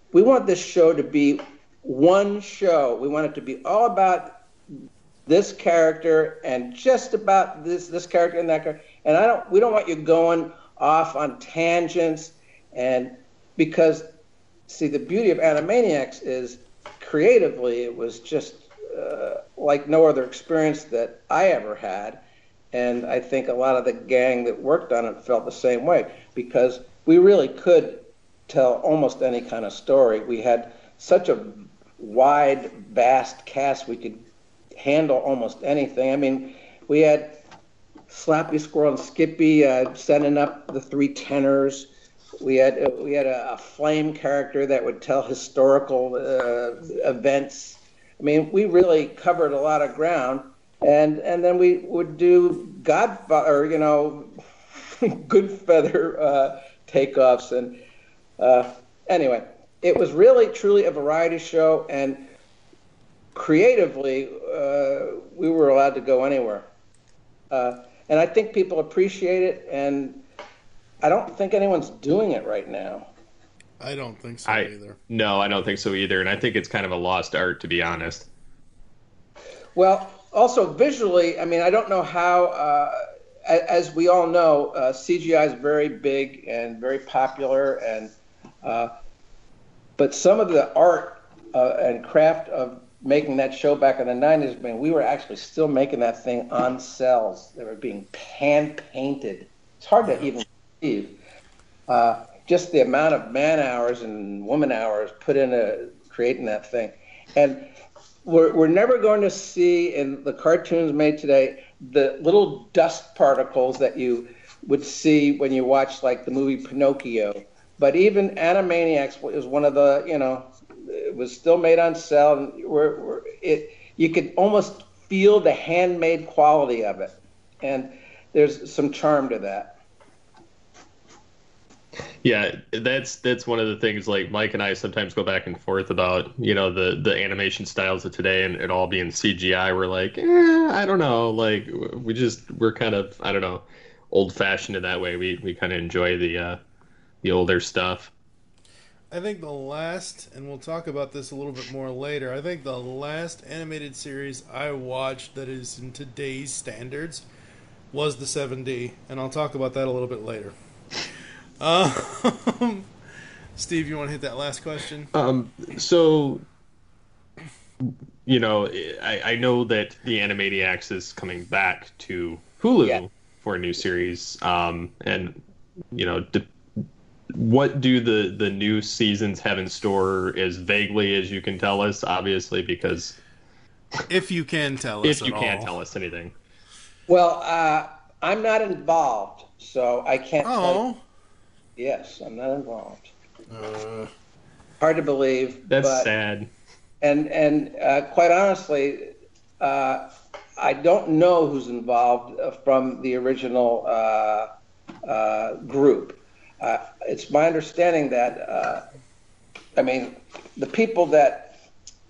we want this show to be one show. We want it to be all about this character and just about this this character and that character. And I don't. We don't want you going off on tangents. And because, see, the beauty of Animaniacs is creatively it was just uh, like no other experience that I ever had. And I think a lot of the gang that worked on it felt the same way, because we really could tell almost any kind of story. We had such a wide, vast cast, we could handle almost anything. I mean, we had Slappy Squirrel and Skippy uh, sending up the three tenors. We had uh, we had a, a flame character that would tell historical uh, events. I mean, we really covered a lot of ground. And and then we would do Godfather, you know, Goodfeather uh, takeoffs. And uh, anyway, it was really, truly a variety show. And creatively, uh, we were allowed to go anywhere. Uh, and I think people appreciate it. And I don't think anyone's doing it right now. I don't think so I, either. No, I don't think so either. And I think it's kind of a lost art, to be honest. Well, also visually, I mean, I don't know how, uh, as we all know, uh, C G I is very big and very popular, and uh, but some of the art uh, and craft of making that show back in the nineties, I mean, we were actually still making that thing on cells. They were being hand painted. It's hard to even believe. Uh, just the amount of man hours and woman hours put into creating that thing. And We're, we're never going to see in the cartoons made today the little dust particles that you would see when you watch like the movie Pinocchio. But even Animaniacs was one of the, you know, it was still made on cell. And we're, we're, it, you could almost feel the handmade quality of it. And there's some charm to that. Yeah, that's that's one of the things, like Mike and I sometimes go back and forth about, you know, the, the animation styles of today and it all being C G I. We're like, eh, I don't know. Like, we just, we're kind of, I don't know, old fashioned in that way. We we kind of enjoy the uh, the older stuff. I think the last, and we'll talk about this a little bit more later, I think the last animated series I watched that is in today's standards was the seven D, and I'll talk about that a little bit later. Um, Steve, you want to hit that last question? Um, so, you know, I, I know that the Animaniacs is coming back to Hulu yeah. for a new series. Um, and, you know, d- what do the, the new seasons have in store as vaguely as you can tell us, obviously, because... If you can tell us If you at can't all. tell us anything. Well, uh, I'm not involved, so I can't Oh. tell you. Yes, I'm not involved. Uh, Hard to believe. That's but, sad. And and uh, quite honestly, uh, I don't know who's involved from the original uh, uh, group. Uh, it's my understanding that, uh, I mean, the people that,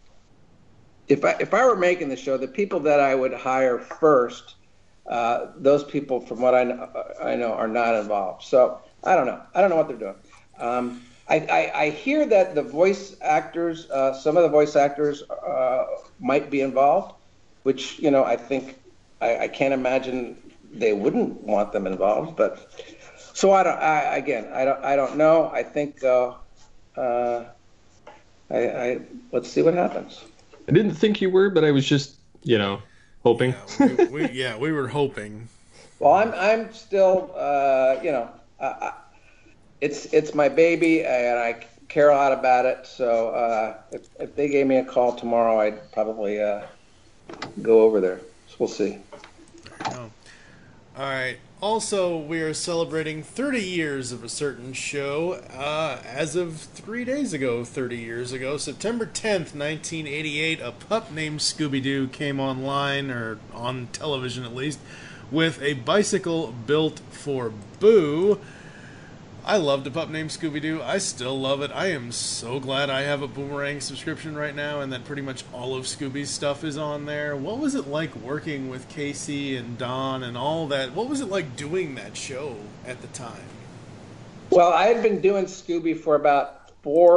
if I if I were making the show, the people that I would hire first, uh, those people, from what I know, I know, are not involved. So. I don't know. I don't know what they're doing. Um, I, I, I hear that the voice actors, uh, some of the voice actors uh, might be involved, which, you know, I think, I, I can't imagine they wouldn't want them involved. But so I don't, I, again, I don't, I don't know. I think, uh, uh, I, I, let's see what happens. I didn't think you were, but I was just, you know, hoping. Yeah, we, we, yeah, we were hoping. Well, I'm, I'm still, uh, you know, Uh, it's it's my baby, and I care a lot about it. So uh, if, if they gave me a call tomorrow, I'd probably uh, go over there. So we'll see. Oh. All right. Also, we are celebrating thirty years of a certain show. Uh, as of three days ago, thirty years ago, September tenth, nineteen eighty-eight, a pup named Scooby-Doo came online, or on television at least, with a bicycle built for Boo. I loved a pup named Scooby-Doo. I still love it. I am so glad I have a Boomerang subscription right now and that pretty much all of Scooby's stuff is on there. What was it like working with Casey and Don and all that? What was it like doing that show at the time? Well, I had been doing Scooby for about four,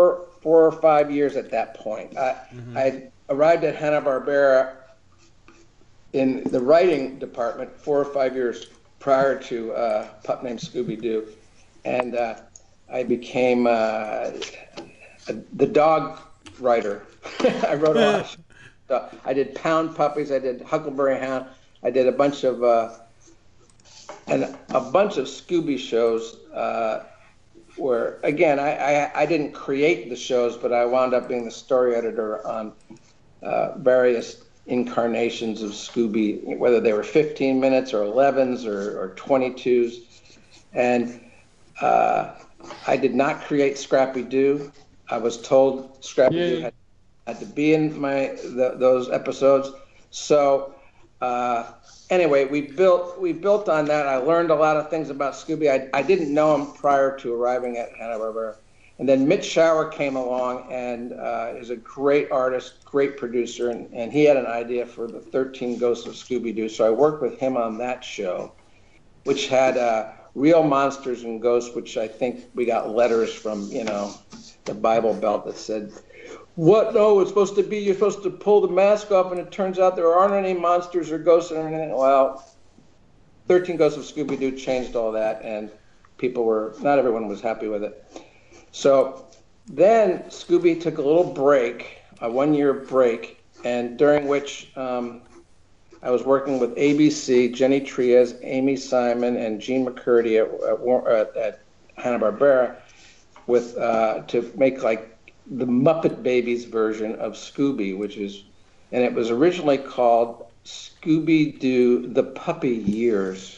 four or five years at that point. I, mm-hmm. I arrived at Hanna-Barbera in the writing department four or five years prior to uh, Pup Named Scooby-Doo. And uh, I became uh, a, the dog writer. I wrote a lot of stuff. I did Pound Puppies. I did Huckleberry Hound. I did a bunch of uh, and a bunch of Scooby shows. Uh, where again, I, I I didn't create the shows, but I wound up being the story editor on uh, various incarnations of Scooby, whether they were fifteen minutes or elevens or, or twenty-twos, and uh, I did not create Scrappy-Doo. I was told Scrappy-Doo had, had to be in my the, those episodes. So uh, anyway, we built we built on that. I learned a lot of things about Scooby. I, I didn't know him prior to arriving at Hanna-Barbera. And then Mitch Schauer came along and uh, is a great artist, great producer, and, and he had an idea for the thirteen Ghosts of Scooby-Doo. So I worked with him on that show, which had uh, real monsters and ghosts, which I think we got letters from, you know, the Bible Belt that said, what? No, it's supposed to be, you're supposed to pull the mask off, and it turns out there aren't any monsters or ghosts or anything. Well, thirteen Ghosts of Scooby-Doo changed all that, and people were, not everyone was happy with it. So then Scooby took a little break, a one-year break, and during which um, I was working with A B C, Jenny Trias, Amy Simon, and Gene McCurdy at, at, at Hanna-Barbera with uh, to make like the Muppet Babies version of Scooby, which is, and it was originally called Scooby-Doo: The Puppy Years.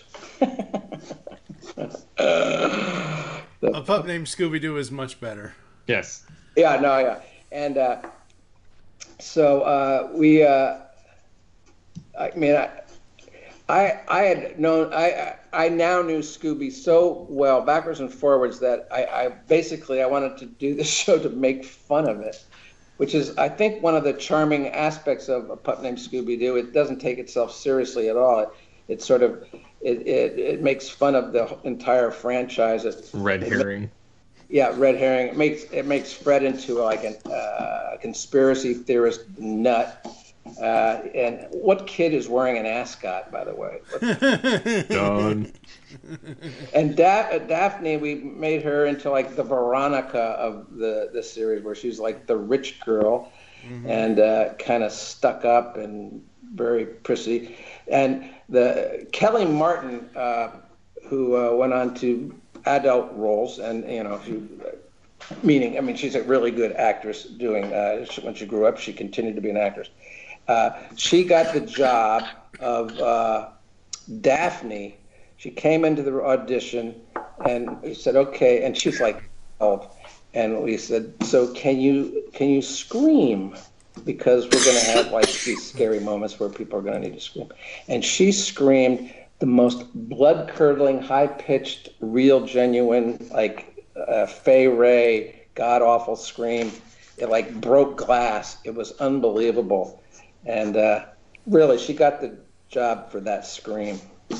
uh, A pup named Scooby-Doo is much better. Yes. Yeah, no, yeah. And uh, so uh, we, uh, I mean, I, I, I had known, I, I now knew Scooby so well, backwards and forwards, that I, I basically, I wanted to do the show to make fun of it, which is, I think, one of the charming aspects of A Pup Named Scooby-Doo. It doesn't take itself seriously at all. It, it sort of, It, it it makes fun of the entire franchise. It, red herring. It, yeah, red herring. It makes it makes Fred into like an, uh, a conspiracy theorist nut. Uh, and what kid is wearing an ascot, by the way? Done. And da- Daphne, we made her into like the Veronica of the, the series, where she's like the rich girl, mm-hmm. and uh, kind of stuck up and very prissy. And the Kelly Martin, uh, who uh, went on to adult roles, and you know, she, meaning, I mean, she's a really good actress. Doing uh, when she grew up, she continued to be an actress. Uh, she got the job of uh, Daphne. She came into the audition, and we said, "Okay," and she's like, "Oh," and we said, "So can you can you scream?" Because we're going to have like these scary moments where people are going to need to scream. And she screamed the most blood-curdling, high-pitched, real, genuine, like uh, Fay Wray, god-awful scream. It like broke glass. It was unbelievable. And uh, really, she got the job for that scream.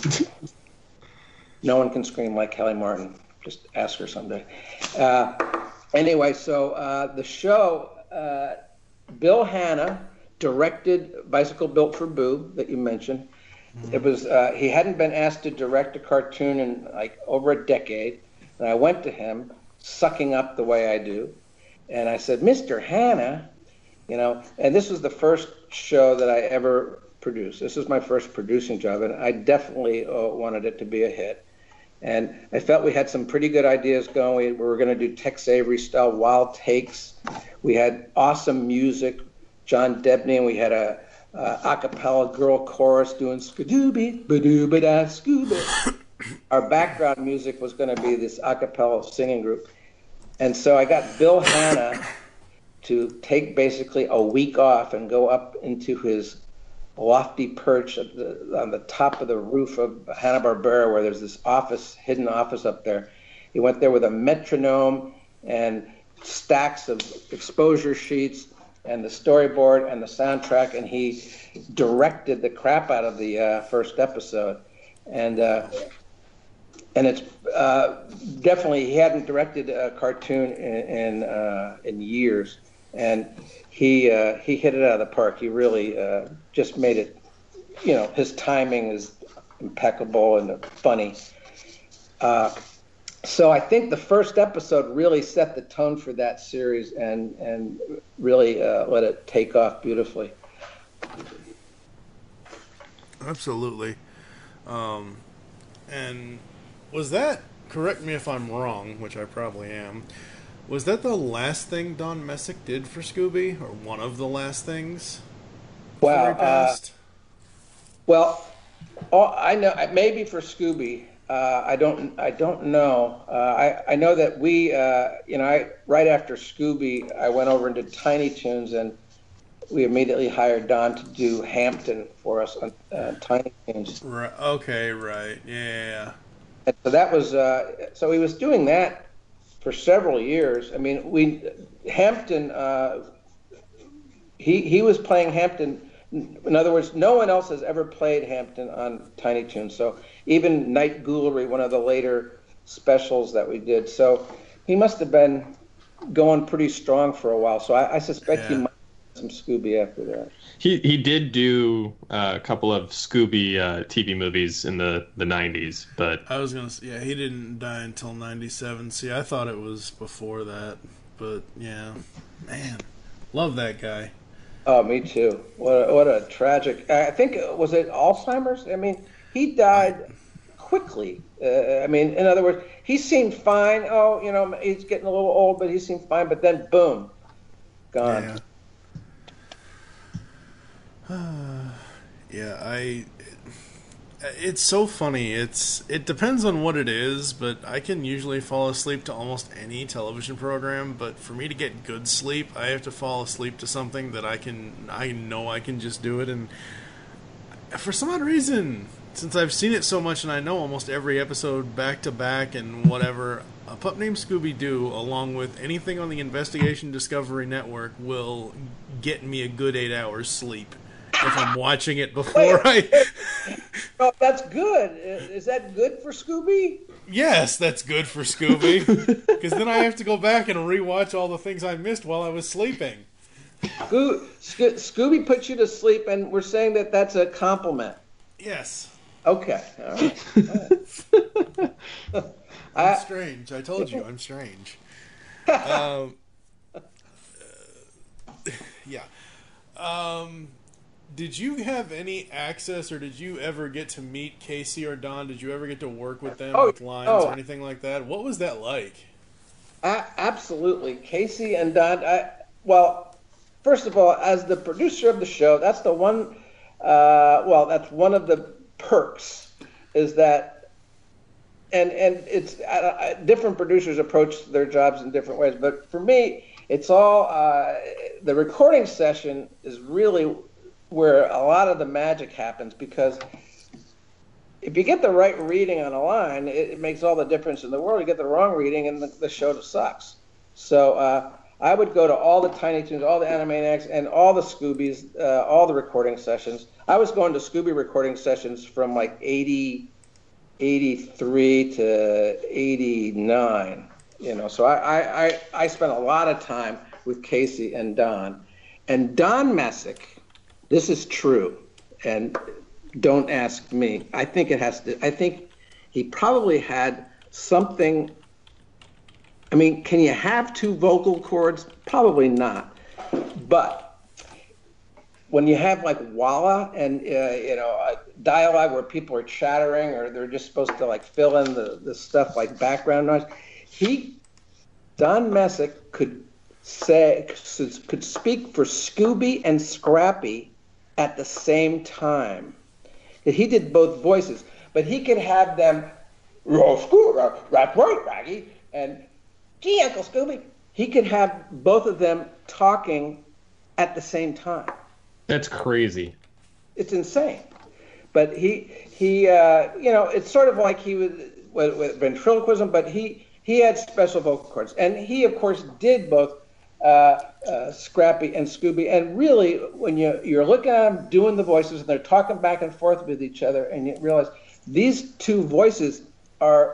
No one can scream like Kelly Martin. Just ask her someday. Uh, anyway, so uh, the show... Uh, Bill Hanna directed Bicycle Built for Boo that you mentioned. Mm-hmm. It was uh, he hadn't been asked to direct a cartoon in like over a decade, and I went to him, sucking up the way I do, and I said, "Mister Hanna, you know," and this was the first show that I ever produced. This was my first producing job, and I definitely uh, wanted it to be a hit. And I felt we had some pretty good ideas going. We, we were going to do Tex Avery style wild takes. We had awesome music, John Debney, and we had a, a acapella girl chorus doing skadooby, badooba-da, scooba. Our background music was going to be this acapella singing group. And so I got Bill Hanna to take basically a week off and go up into his lofty perch at the, on the top of the roof of Hanna-Barbera, where there's this office, hidden office up there. He went there with a metronome and stacks of exposure sheets and the storyboard and the soundtrack, and he directed the crap out of the uh, first episode. And uh, and it's uh, definitely, he hadn't directed a cartoon in in, uh, in years, and he uh, he hit it out of the park. He really uh, just made it. You know, his timing is impeccable and funny. Uh, so I think the first episode really set the tone for that series and and really uh, let it take off beautifully. Absolutely. Um, and was that, correct me if I'm wrong, which I probably am, was that the last thing Don Messick did for Scooby, or one of the last things? Wow. Uh, well, all, I know maybe for Scooby. Uh, I don't. I don't know. Uh, I I know that we. Uh, you know, I right after Scooby, I went over and did Tiny Toons, and we immediately hired Don to do Hampton for us on uh, Tiny Toons. Right. Okay. Right. Yeah. And so that was. Uh, so he was doing that for several years. I mean, we Hampton. Uh, he he was playing Hampton. In other words, no one else has ever played Hampton on Tiny Toons. So even Night Ghoulery, one of the later specials that we did. So he must have been going pretty strong for a while. So I, I suspect yeah. he might have some Scooby after that. He he did do uh, a couple of Scooby uh, T V movies in the, the nineties, but I was gonna say, yeah, he didn't die until ninety-seven. See, I thought it was before that, but yeah, man, love that guy. Oh, me too. What a, what a tragic. I think was it Alzheimer's? I mean, he died quickly. Uh, I mean, in other words, he seemed fine. Oh, you know, he's getting a little old, but he seemed fine. But then, boom, gone. Yeah. yeah, I. It's so funny. It's it depends on what it is, but I can usually fall asleep to almost any television program. But for me to get good sleep, I have to fall asleep to something that I can. I know I can just do it, and for some odd reason, since I've seen it so much and I know almost every episode back to back and whatever, A Pup Named Scooby-Doo, along with anything on the Investigation Discovery Network, will get me a good eight hours sleep if I'm watching it before I. Oh, that's good. Is that good for Scooby? Yes, that's good for Scooby. Because then I have to go back and rewatch all the things I missed while I was sleeping. Scoo- Sco- Scooby puts you to sleep, and we're saying that that's a compliment. Yes. Okay. All right. All right. I'm strange. I told you, I'm strange. Um, uh, yeah. Um... Did you have any access, or did you ever get to meet Casey or Don? Did you ever get to work with them oh, with lines oh. or anything like that? What was that like? Uh, absolutely. Casey and Don, I, well, first of all, as the producer of the show, that's the one, uh, well, that's one of the perks, is that, and, and it's, uh, different producers approach their jobs in different ways, but for me, it's all, uh, the recording session is really where a lot of the magic happens, because if you get the right reading on a line, it, it makes all the difference in the world. You get the wrong reading, and the, the show just sucks. So uh, I would go to all the Tiny Toons, all the Animaniacs, and all the Scoobies, uh, all the recording sessions. I was going to Scooby recording sessions from like eighty, eighty-three to eighty-nine. You know, so I, I, I, I spent a lot of time with Casey and Don. And Don Messick, this is true, and don't ask me. I think it has to. I think he probably had something. I mean, can you have two vocal cords? Probably not. But when you have like Walla and uh, you know a dialogue where people are chattering or they're just supposed to like fill in the, the stuff like background noise, he Don Messick could say could speak for Scooby and Scrappy at the same time. He did both voices, but he could have them, right, right, Raggy, and gee, Uncle Scooby. He could have both of them talking at the same time. That's crazy. It's insane. But he, he, uh, you know, it's sort of like he was with, with ventriloquism, but he, he had special vocal cords. And he, of course, did both Uh, uh, Scrappy and Scooby, and really, when you you're looking at them doing the voices, and they're talking back and forth with each other, and you realize these two voices are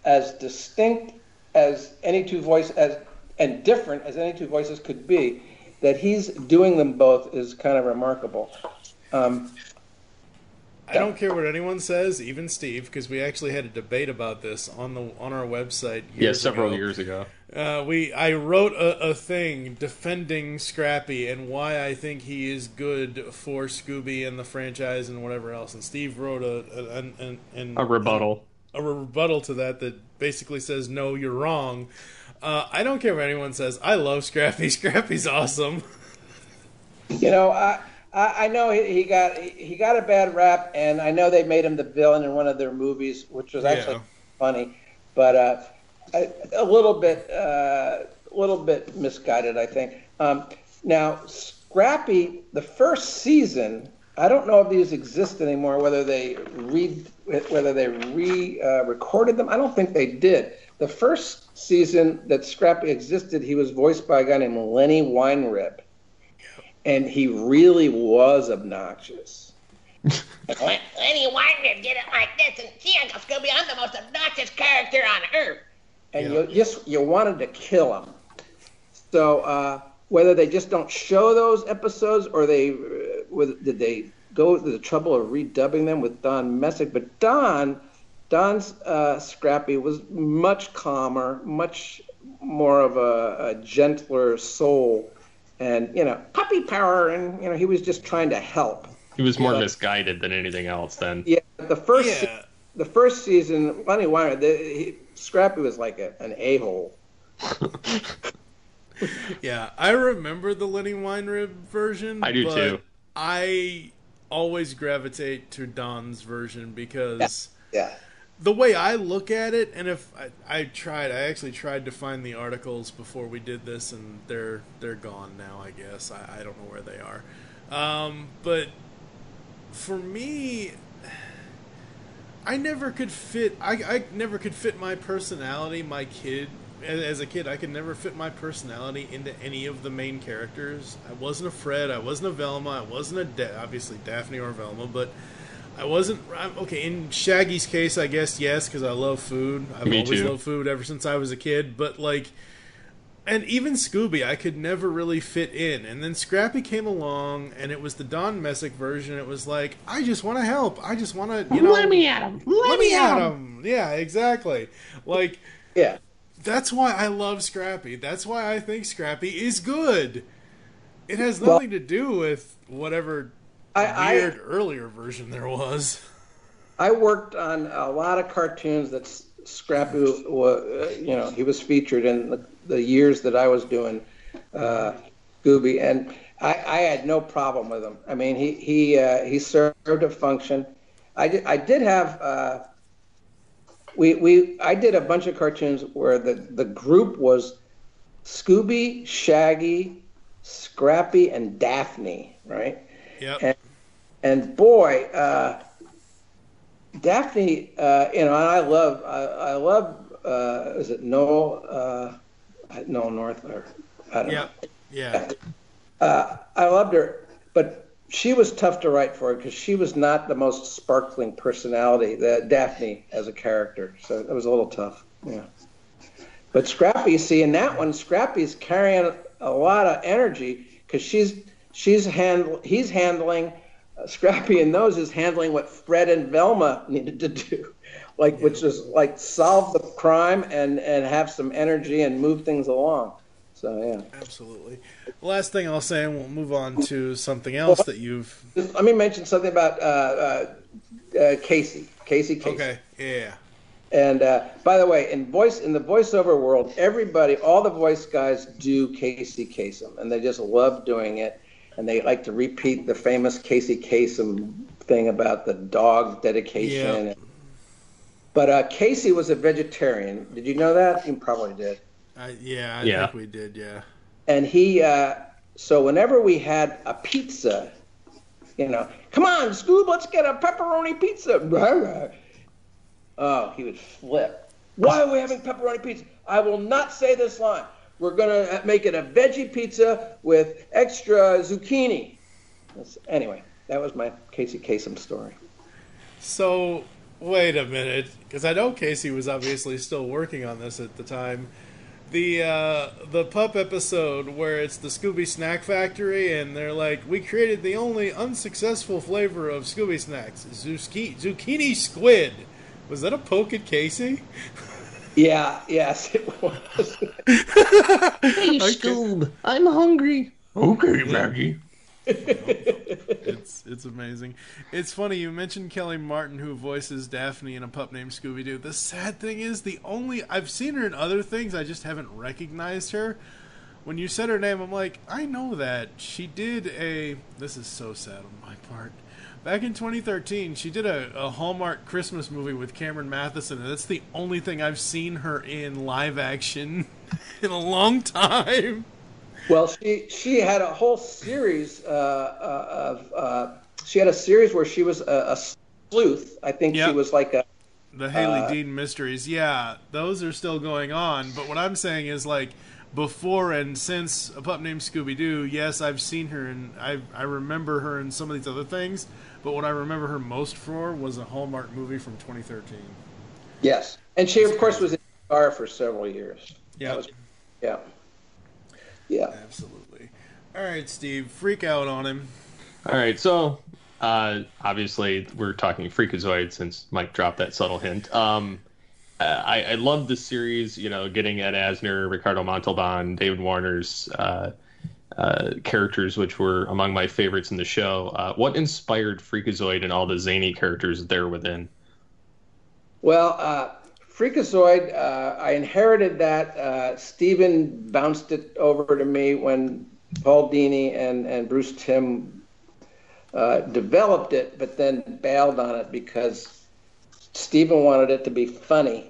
as distinct as any two voice as and different as any two voices could be, that he's doing them both is kind of remarkable. Um, I don't care what anyone says, even Steve, because we actually had a debate about this on the on our website. Years yeah, several ago. years ago. Uh, we I wrote a, a thing defending Scrappy and why I think he is good for Scooby and the franchise and whatever else. And Steve wrote a a, an, an, an, a rebuttal a, a rebuttal to that that basically says no, you're wrong. Uh, I don't care what anyone says. I love Scrappy. Scrappy's awesome. You know, I. I know he got he got a bad rap, and I know they made him the villain in one of their movies, which was actually yeah. funny, but uh, a, a little bit uh, a little bit misguided, I think. Um, now, Scrappy, the first season, I don't know if these exist anymore, whether they re whether they re uh, recorded them. I don't think they did. The first season that Scrappy existed, he was voiced by a guy named Lenny Weinrib. And he really was obnoxious. Lenny Weinrib did it like this, and see, Uncle Scooby, I'm the most obnoxious character on earth. And yeah. you just you wanted to kill him. So uh, whether they just don't show those episodes, or they uh, with, did they go to the trouble of redubbing them with Don Messick? But Don, Don's uh, Scrappy was much calmer, much more of a, a gentler soul. And, you know, puppy power, and, you know, he was just trying to help. He was more yeah. misguided than anything else then. Yeah, the first yeah. the first season, Lenny Weiner, the, he, Scrappy was like a, an a-hole. Yeah, I remember the Lenny Weinrib version. I do but too. I always gravitate to Don's version because Yeah. the way I look at it, and if I, I tried, I actually tried to find the articles before we did this, and they're they're gone now. I guess I, I don't know where they are, um, but for me, I never could fit. I, I never could fit my personality, my kid. As, as a kid, I could never fit my personality into any of the main characters. I wasn't a Fred. I wasn't a Velma. I wasn't a da- obviously Daphne or Velma, but. I wasn't I'm, okay. In Shaggy's case, I guess yes, because I love food. I've Me always too. loved food ever since I was a kid. But like, and even Scooby, I could never really fit in. And then Scrappy came along, and it was the Don Messick version. It was like, I just want to help. I just want to, you know, Let me at him. Let, let me me at at him. him. Yeah, exactly. Like, Yeah. that's why I love Scrappy. That's why I think Scrappy is good. It has nothing Well, to do with whatever. I, weird I earlier version there was. I worked on a lot of cartoons that Scrappy was, you know, he was featured in the, the years that I was doing uh, Scooby, and I, I had no problem with him. I mean, he he uh, he served a function. I did I did have uh, we we I did a bunch of cartoons where the the group was Scooby, Shaggy, Scrappy, and Daphne, right? Yep. And, and boy, uh, Daphne, uh, you know, and I love, I, I love, uh, is it Noel, uh, Noel North, or I don't Yep. know. Yeah. Uh, I loved her, but she was tough to write for because she was not the most sparkling personality, the Daphne as a character. So it was a little tough. Yeah. But Scrappy, see, in that one, Scrappy's carrying a lot of energy because she's she's handle he's handling uh, Scrappy and those is handling what Fred and Velma needed to do, like which is like solve the crime and and have some energy and move things along. So yeah. Absolutely. The last thing I'll say, and we'll move on to something else that you've. Let me mention something about uh, uh, uh, Casey. Casey Casey. Okay. Yeah. And uh, by the way, in voice in the voiceover world, everybody, all the voice guys do Casey Kasem, and they just love doing it. And they like to repeat the famous Casey Kasem thing about the dog dedication. Yeah. But uh, Casey was a vegetarian. Did you know that? You probably did. I, yeah, I Yeah. think we did. Yeah. And he, uh, so whenever we had a pizza, you know, come on, Scoob, let's get a pepperoni pizza. Oh, he would flip. Why are we having pepperoni pizza? I will not say this line. We're going to make it a veggie pizza with extra zucchini. That's, anyway, that was my Casey Kasem story. So Wait a minute, because I know Casey was obviously still working on this at the time. The uh, the pup episode where it's the Scooby Snack Factory, and they're like, we created the only unsuccessful flavor of Scooby Snacks, zucchini, zucchini squid. Was that a poke at Casey? Yeah, yes, it was. Hey, Scoob, I'm hungry. Okay, Maggie. it's it's amazing. It's funny you mentioned Kelly Martin, who voices Daphne in A Pup Named Scooby Doo. The sad thing is, the only I've seen her in other things, I just haven't recognized her. When you said her name, I'm like, I know that she did a. This is so sad on my part. Back in twenty thirteen, she did a, a Hallmark Christmas movie with Cameron Matheson, and that's the only thing I've seen her in live action in a long time. Well, she she had a whole series uh, uh, of uh, she had a series where she was a, a sleuth. I think Yep. she was like a The Haley uh, Dean Mysteries. Yeah, those are still going on. But what I'm saying is, like, before and since A Pup Named Scooby Doo, yes, I've seen her, and I I remember her in some of these other things. But what I remember her most for was a Hallmark movie from twenty thirteen. yes, and she of course was in the car for several years. Yeah. That was- yeah, yeah. Absolutely. All right, Steve, freak out on him. All right, so uh, obviously we're talking Freakazoid since Mike dropped that subtle hint. Um, uh, I, I love this series, you know, getting Ed Asner, Ricardo Montalban, David Warner's uh, uh, characters, which were among my favorites in the show. Uh, what inspired Freakazoid and all the zany characters there within? Well, uh, Freakazoid, uh, I inherited that. Uh, Steven bounced it over to me when Paul Dini and, and Bruce Timm uh, developed it, but then bailed on it because Steven wanted it to be funny.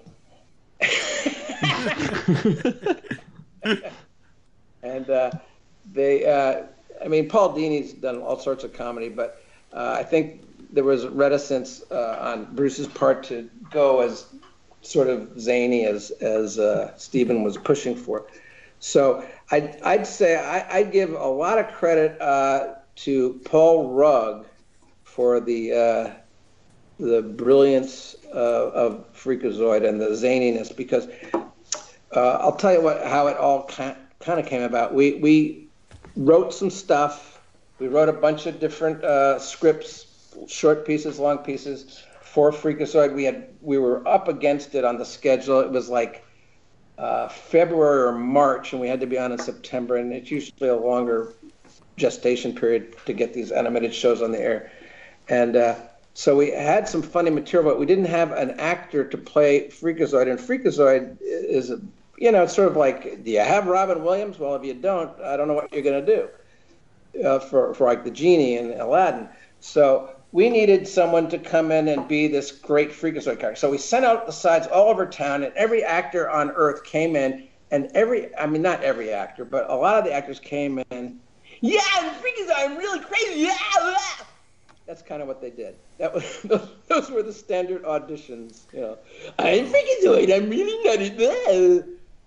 and uh, they, uh, I mean, Paul Dini's done all sorts of comedy, but uh, I think there was reticence uh, on Bruce's part to go as sort of zany as as uh, Steven was pushing for. So I'd, I'd say I, I'd give a lot of credit uh, to Paul Rugg for the uh, the brilliance uh, of Freakazoid and the zaniness, because uh, I'll tell you what how it all kind of came about. We we wrote some stuff. We wrote a bunch of different uh, scripts, short pieces, long pieces for Freakazoid. We had we were up against it on the schedule. It was like uh, February or March, and we had to be on in September. And it's usually a longer gestation period to get these animated shows on the air. And uh, so we had some funny material, but we didn't have an actor to play Freakazoid. And Freakazoid is, a, you know, it's sort of like, do you have Robin Williams? Well, if you don't, I don't know what you're going to do uh, for for like the genie in Aladdin. So we needed someone to come in and be this great Freakazoid character. So we sent out the sides all over town, and every actor on Earth came in, and every, I mean, not every actor, but a lot of the actors came in, yeah, I'm Freakazoid, I'm really crazy, yeah, yeah. That's kind of what they did. That was those, those were the standard auditions, you know. I'm Freakazoid, I'm really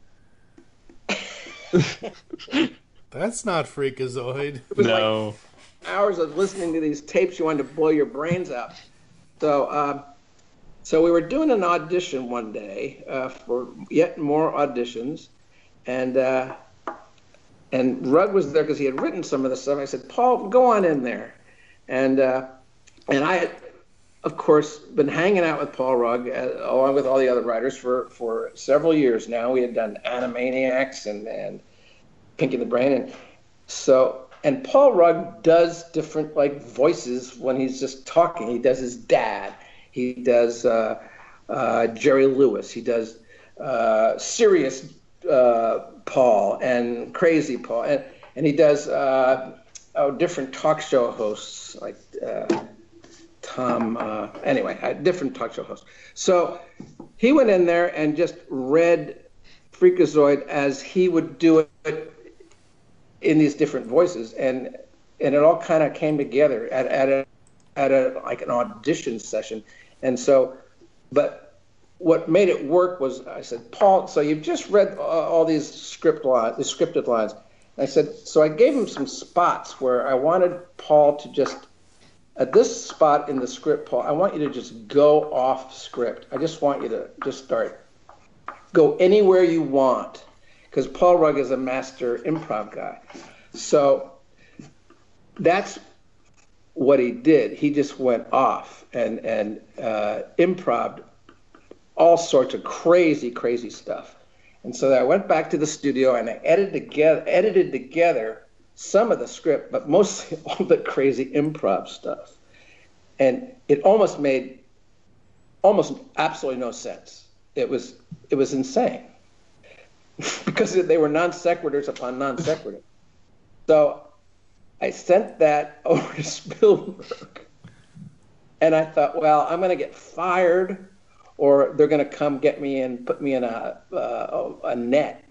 nutty. That's not Freakazoid. It was No. like hours of listening to these tapes, you wanted to blow your brains out. So, um, so we were doing an audition one day uh, for yet more auditions, and uh, and Rugg was there because he had written some of the stuff. I said, Paul, go on in there, and uh, and I had, of course, been hanging out with Paul Rugg uh, along with all the other writers for for several years now. We had done Animaniacs and and Pinky the Brain, and so. And Paul Rugg does different like voices when he's just talking. He does his dad. He does uh, uh, Jerry Lewis. He does uh, serious uh, Paul and crazy Paul, and and he does uh, oh different talk show hosts like uh, Tom. Uh, anyway, uh, different talk show hosts. So he went in there and just read Freakazoid as he would do it in these different voices, and and it all kind of came together at at a at a like an audition session. And so, but what made it work was I said, Paul, so you've just read uh, all these script lines, the scripted lines. And I said, so I gave him some spots where I wanted Paul to just at this spot in the script, Paul, I want you to just go off script. I just want you to just start. Go anywhere you want. Because Paul Rugg is a master improv guy. So that's what he did. He just went off and, and uh, improv all sorts of crazy, crazy stuff. And so I went back to the studio and I edited together, edited together some of the script, but mostly all the crazy improv stuff. And it almost made almost absolutely no sense. It was it was insane because they were non sequiturs upon non sequiturs. So I sent that over to Spielberg, and I thought, well, I'm going to get fired, or they're going to come get me and put me in a uh, a net.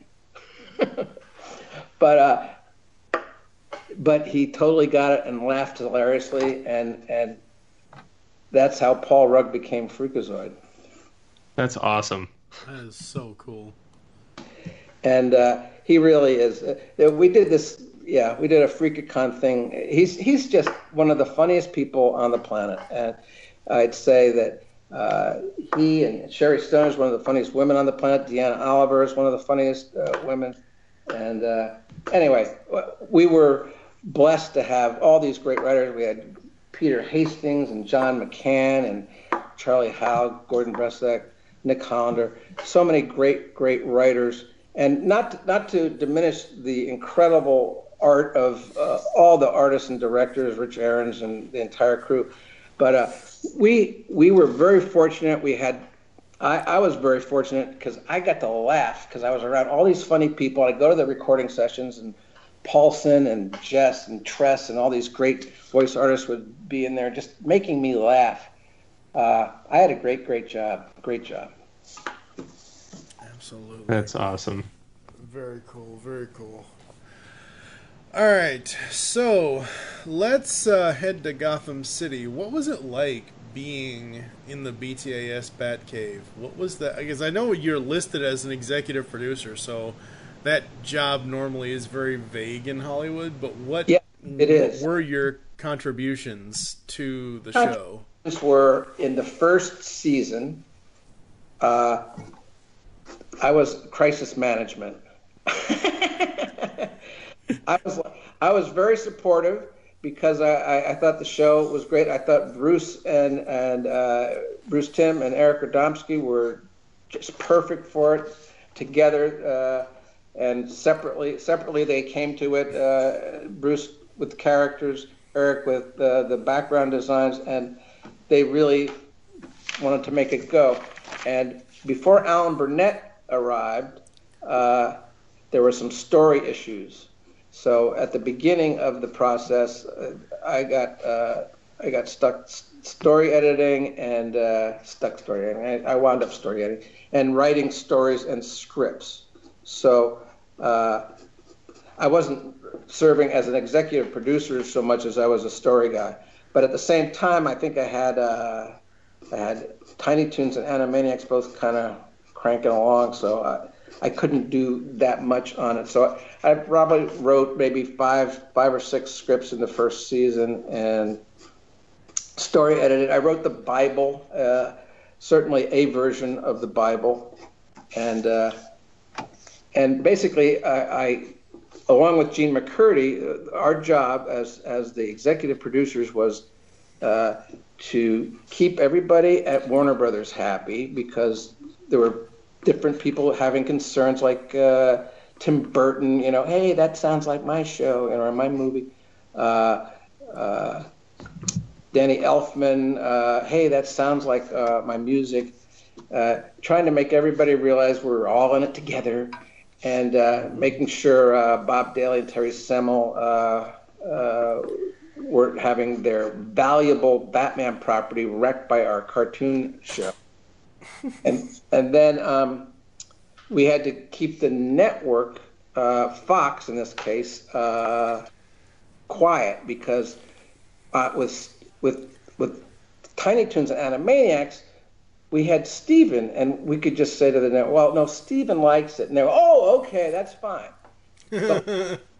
but uh, but he totally got it and laughed hilariously, and and that's how Paul Rugg became Freakazoid. That's awesome. That is so cool. And uh, he really is. Uh, we did this, yeah, we did a Freakacon thing. He's he's just one of the funniest people on the planet, and I'd say that uh, he and Sherry Stone is one of the funniest women on the planet. Deanna Oliver is one of the funniest uh, women. And uh, anyway, we were blessed to have all these great writers. We had Peter Hastings and John McCann and Charlie Howe, Gordon Bresek, Nick Hollander, so many great, great writers. And not to, not to diminish the incredible art of uh, all the artists and directors, Rich Ahrens and the entire crew, but uh, we we were very fortunate. We had, I, I was very fortunate because I got to laugh because I was around all these funny people. I'd go to the recording sessions and Paulson and Jess and Tress and all these great voice artists would be in there just making me laugh. Uh, I had a great, great job. Great job. Absolutely. That's awesome. Very cool. Very cool. All right. So let's uh, head to Gotham City. What was it like being in the B T A S Batcave? What was that? Because I know you're listed as an executive producer, so that job normally is very vague in Hollywood. But what, yeah, it is. What were your contributions to the show? Were in the first season, uh, I was crisis management. I was I was very supportive because I, I, I thought the show was great. I thought Bruce and and uh, Bruce Timm and Eric Radomski were just perfect for it together, uh, and separately separately they came to it. Uh, Bruce with the characters, Eric with uh, the background designs, and they really wanted to make it go. And before Alan Burnett arrived, uh, there were some story issues. So at the beginning of the process, uh, I got uh, I got stuck story editing and uh, stuck story editing. I, I wound up story editing and writing stories and scripts. So uh, I wasn't serving as an executive producer so much as I was a story guy. But at the same time, I think I had uh, I had Tiny Toons and Animaniacs both kind of cranking along, so I, I couldn't do that much on it. So I, I probably wrote maybe five five or six scripts in the first season and story edited. I wrote the Bible, uh, certainly a version of the Bible, and uh, and basically I. I along with Gene McCurdy, our job as as the executive producers was uh, to keep everybody at Warner Brothers happy, because there were different people having concerns, like uh, Tim Burton, you know, hey, that sounds like my show, you know, or my movie. Uh, uh, Danny Elfman, uh, hey, that sounds like uh, my music. Uh, trying to make everybody realize we're all in it together. And uh, making sure uh, Bob Daly and Terry Semel uh, uh, were having their valuable Batman property wrecked by our cartoon show. and and then um, we had to keep the network, uh, Fox in this case, uh, quiet, because uh, with with with Tiny Toons and Animaniacs, we had Steven, and we could just say to the network, well, no, Steven likes it. And they go, oh, okay, that's fine. But,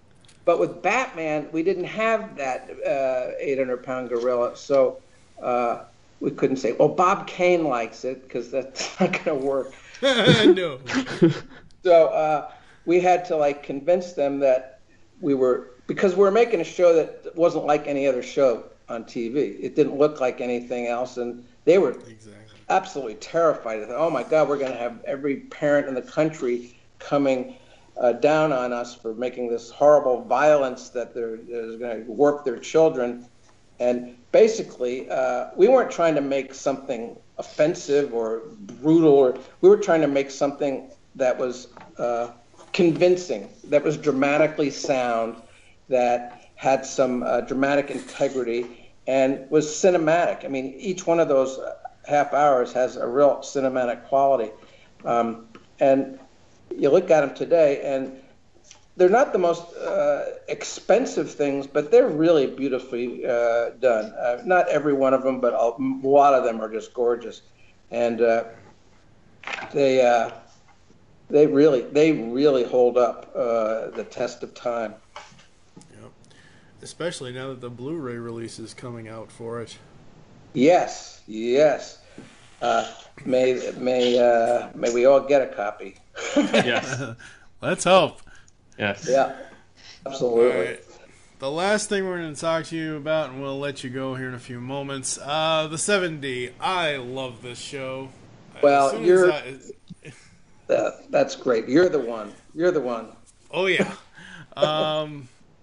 but with Batman, we didn't have that uh, eight hundred pound gorilla, so uh, we couldn't say, "Well, Bob Kane likes it," because that's not going to work. No. So uh, we had to like convince them that we were, because we were making a show that wasn't like any other show on T V. It didn't look like anything else, and they were exactly. absolutely terrified. They thought, "Oh my God, we're going to have every parent in the country coming uh, down on us for making this horrible violence that they're, is going to warp their children." And basically, uh, we weren't trying to make something offensive or brutal, or we were trying to make something that was uh, convincing, that was dramatically sound, that had some uh, dramatic integrity, and was cinematic. I mean, each one of those half hours has a real cinematic quality. Um, and you look at them today, and they're not the most uh, expensive things, but they're really beautifully uh, done. Uh, not every one of them, but a lot of them are just gorgeous. And uh, they uh, they really they really hold up uh, the test of time. Yep. Especially now that the Blu-ray release is coming out for it. Yes, yes. Uh, may may uh, may we all get a copy. Yes. Let's hope. Yes. Yeah. Absolutely. Right. The last thing we're going to talk to you about, and we'll let you go here in a few moments. Uh, the seven D. I love this show. Well, you're. I... Uh, that's great. You're the one. You're the one. Oh yeah. um,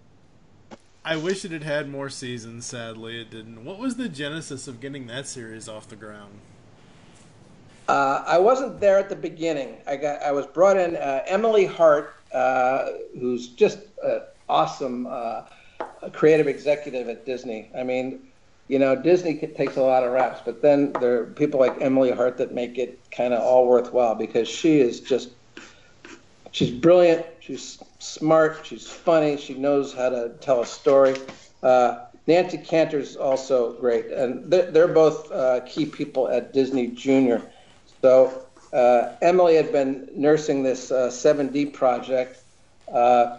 I wish it had had more seasons. Sadly, it didn't. What was the genesis of getting that series off the ground? Uh, I wasn't there at the beginning. I got. I was brought in. Uh, Emily Hart, uh, who's just an awesome uh, creative executive at Disney. I mean, you know, Disney takes a lot of raps, but then there are people like Emily Hart that make it kind of all worthwhile, because she is just. She's brilliant. She's smart. She's funny. She knows how to tell a story. Uh, Nancy Cantor's also great, and they're, they're both uh, key people at Disney Junior. So uh, Emily had been nursing this uh, seven D project, uh,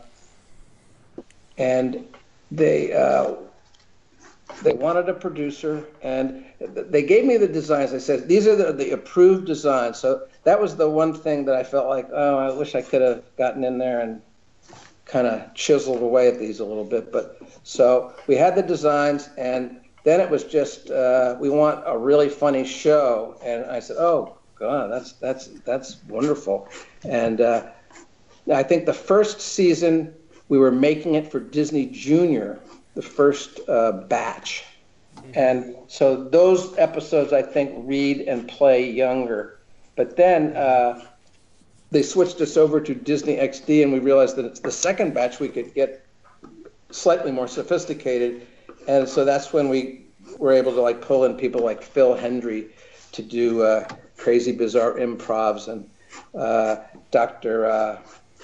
and they uh, they wanted a producer, and they gave me the designs. I said, these are the, the approved designs. So that was the one thing that I felt like, oh, I wish I could have gotten in there and kind of chiseled away at these a little bit. But so we had the designs, and then it was just, uh, we want a really funny show. And I said, oh, God, that's that's that's wonderful. And uh, I think the first season we were making it for Disney Junior, the first uh, batch. And so those episodes, I think, read and play younger. But then uh, they switched us over to Disney X D, and we realized that it's the second batch we could get slightly more sophisticated. And so that's when we were able to like pull in people like Phil Hendry to do uh, crazy, bizarre improvs, and uh, Doctor Uh,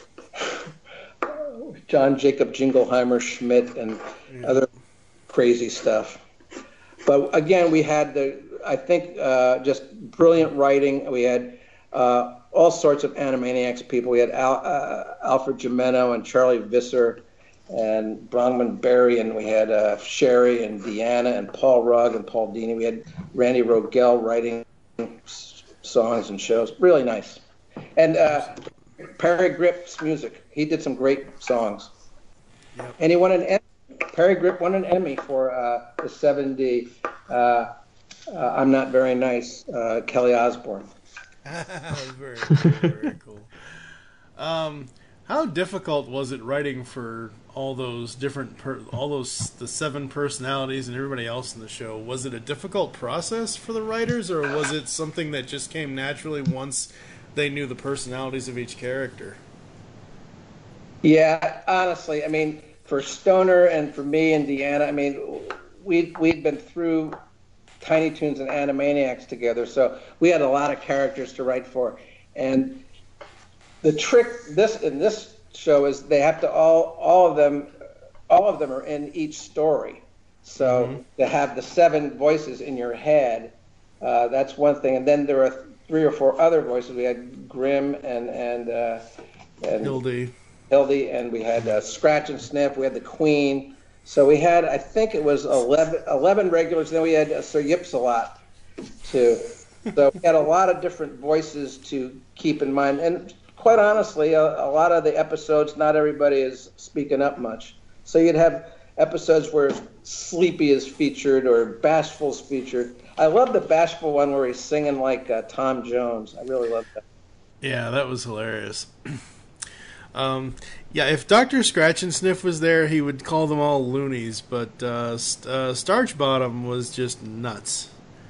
John Jacob Jingleheimer Schmidt, and yeah. other crazy stuff. But again, we had the, I think, uh, just brilliant writing. We had uh, all sorts of Animaniacs people. We had Al, uh, Alfred Gimeno and Charlie Visser and Bronwyn Berry, and we had uh, Sherry and Deanna and Paul Rugg and Paul Dini. We had Randy Rogel writing songs and shows. Really nice. And uh, Perry Grip's music. He did some great songs. Yep. And he won an Emmy. Perry Grip won an Emmy for uh, the seven D. Uh, uh, I'm Not Very Nice, uh, Kelly Osbourne. very, very, very cool. Um, how difficult was it writing for all those different, per- all those the seven personalities and everybody else in the show? Was it a difficult process for the writers, or was it something that just came naturally once they knew the personalities of each character? Yeah, honestly, I mean, for Stoner and for me and Deanna, I mean, we'd, we'd been through Tiny Toons and Animaniacs together, so we had a lot of characters to write for. And the trick this in this show is they have to all all of them all of them are in each story. So mm-hmm. to have the seven voices in your head, uh, that's one thing. And then there are three or four other voices. We had Grimm and and uh, and Hildy. Hildy, and we had uh, Scratch and Sniff. We had the Queen. So we had, I think it was eleven, eleven regulars. And then we had uh, Sir Yipsalot, too. So we had a lot of different voices to keep in mind. And quite honestly, a, a lot of the episodes, not everybody is speaking up much. So you'd have episodes where Sleepy is featured or Bashful's featured. I love the Bashful one where he's singing like uh, Tom Jones. I really love that. Yeah, that was hilarious. um, yeah, if Doctor Scratch and Sniff was there, he would call them all loonies, but uh, uh, Starch Bottom was just nuts.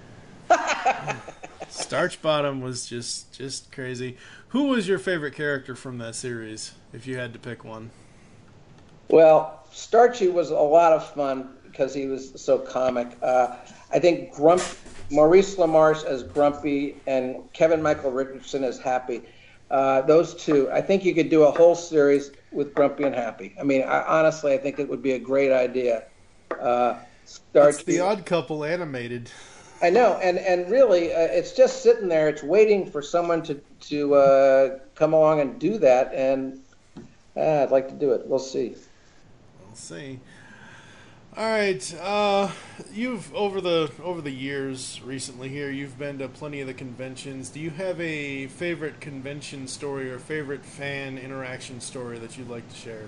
Starch Bottom was just just crazy. Who was your favorite character from that series, if you had to pick one? Well, Starchy was a lot of fun because he was so comic. Uh, I think Grump, Maurice LaMarche as Grumpy and Kevin Michael Richardson as Happy. Uh, those two, I think you could do a whole series with Grumpy and Happy. I mean, I, honestly, I think it would be a great idea. Uh, Starchy, it's The Odd Couple animated. I know, and and really, uh, it's just sitting there. It's waiting for someone to to uh, come along and do that, and uh, I'd like to do it. We'll see. We'll see. All right, uh, you've over the over the years recently here, you've been to plenty of the conventions. Do you have a favorite convention story or favorite fan interaction story that you'd like to share?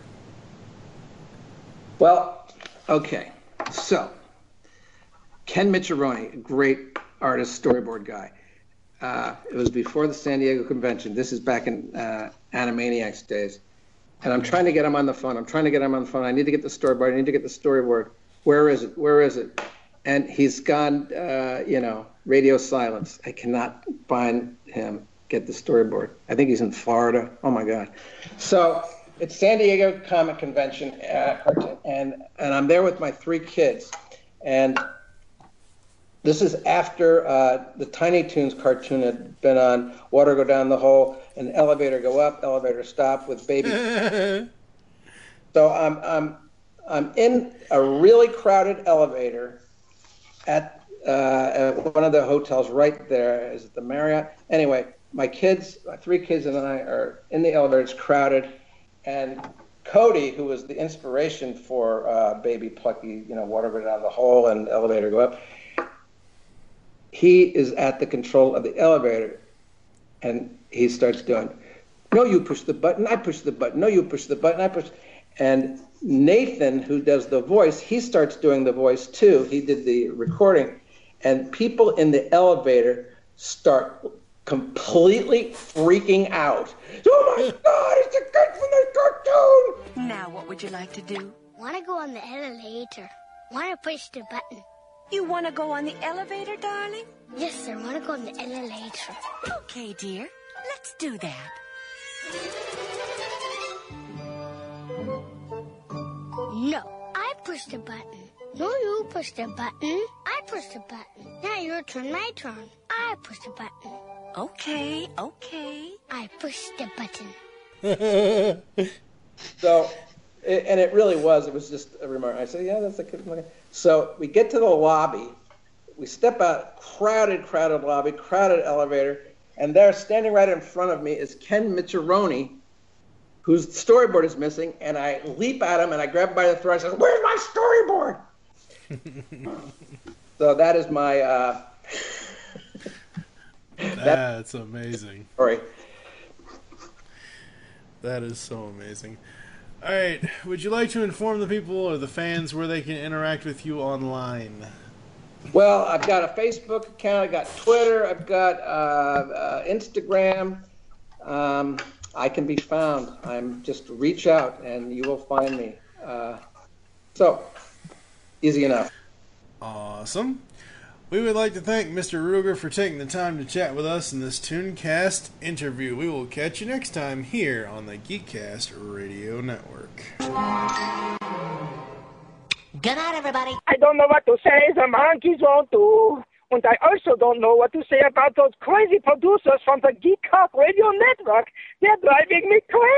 Well, okay, so Ken Micciarone, great artist, storyboard guy. Uh, it was before the San Diego convention. This is back in uh, Animaniacs days. And I'm trying to get him on the phone. I'm trying to get him on the phone. I need to get the storyboard. I need to get the storyboard. Where is it? Where is it? And he's gone, uh, you know, radio silence. I cannot find him, get the storyboard. I think he's in Florida. Oh, my God. So it's San Diego Comic Convention, uh, and, and I'm there with my three kids. And this is after uh, the Tiny Toons cartoon had been on. Water go down the hole, and elevator go up, elevator stop with baby. So I'm I'm I'm in a really crowded elevator at, uh, at one of the hotels right there. Is it the Marriott? Anyway, my kids, my three kids, and I are in the elevator. It's crowded, and Cody, who was the inspiration for uh, Baby Plucky, you know, water go down the hole and elevator go up. He is at the control of the elevator, and he starts doing, no, you push the button, I push the button, no, you push the button, I push. And Nathan, who does the voice, he starts doing the voice too. He did the recording, and people in the elevator start completely freaking out. Oh my God, it's a kid from the cartoon! Now what would you like to do? Want to go on the elevator. Want to push the button. You want to go on the elevator, darling? Yes, sir. Want to go on the elevator. Okay, dear. Let's do that. No, I push the button. No, you push the button. I push the button. Now your turn, my turn. I push the button. Okay, okay. I push the button. So, and it really was. It was just a remark. I said, yeah, that's a good. So we get to the lobby. We step out, crowded, crowded lobby, crowded elevator, and there, standing right in front of me, is Ken Micciarone, whose storyboard is missing. And I leap at him and I grab him by the throat. I said, "Where's my storyboard?" So that is my. Uh, That's amazing. Sorry. That is so amazing. All right, would you like to inform the people or the fans where they can interact with you online? Well, I've got a Facebook account, I've got Twitter, I've got uh, uh, Instagram. Um, I can be found. I'm just reach out and you will find me. Uh, so, easy enough. Awesome. We would like to thank Mister Ruger for taking the time to chat with us in this Tooncast interview. We will catch you next time here on the Geekcast Radio Network. Good night, everybody. I don't know what to say. The monkeys won't do. And I also don't know what to say about those crazy producers from the Geek Talk Radio Network. They're driving me crazy.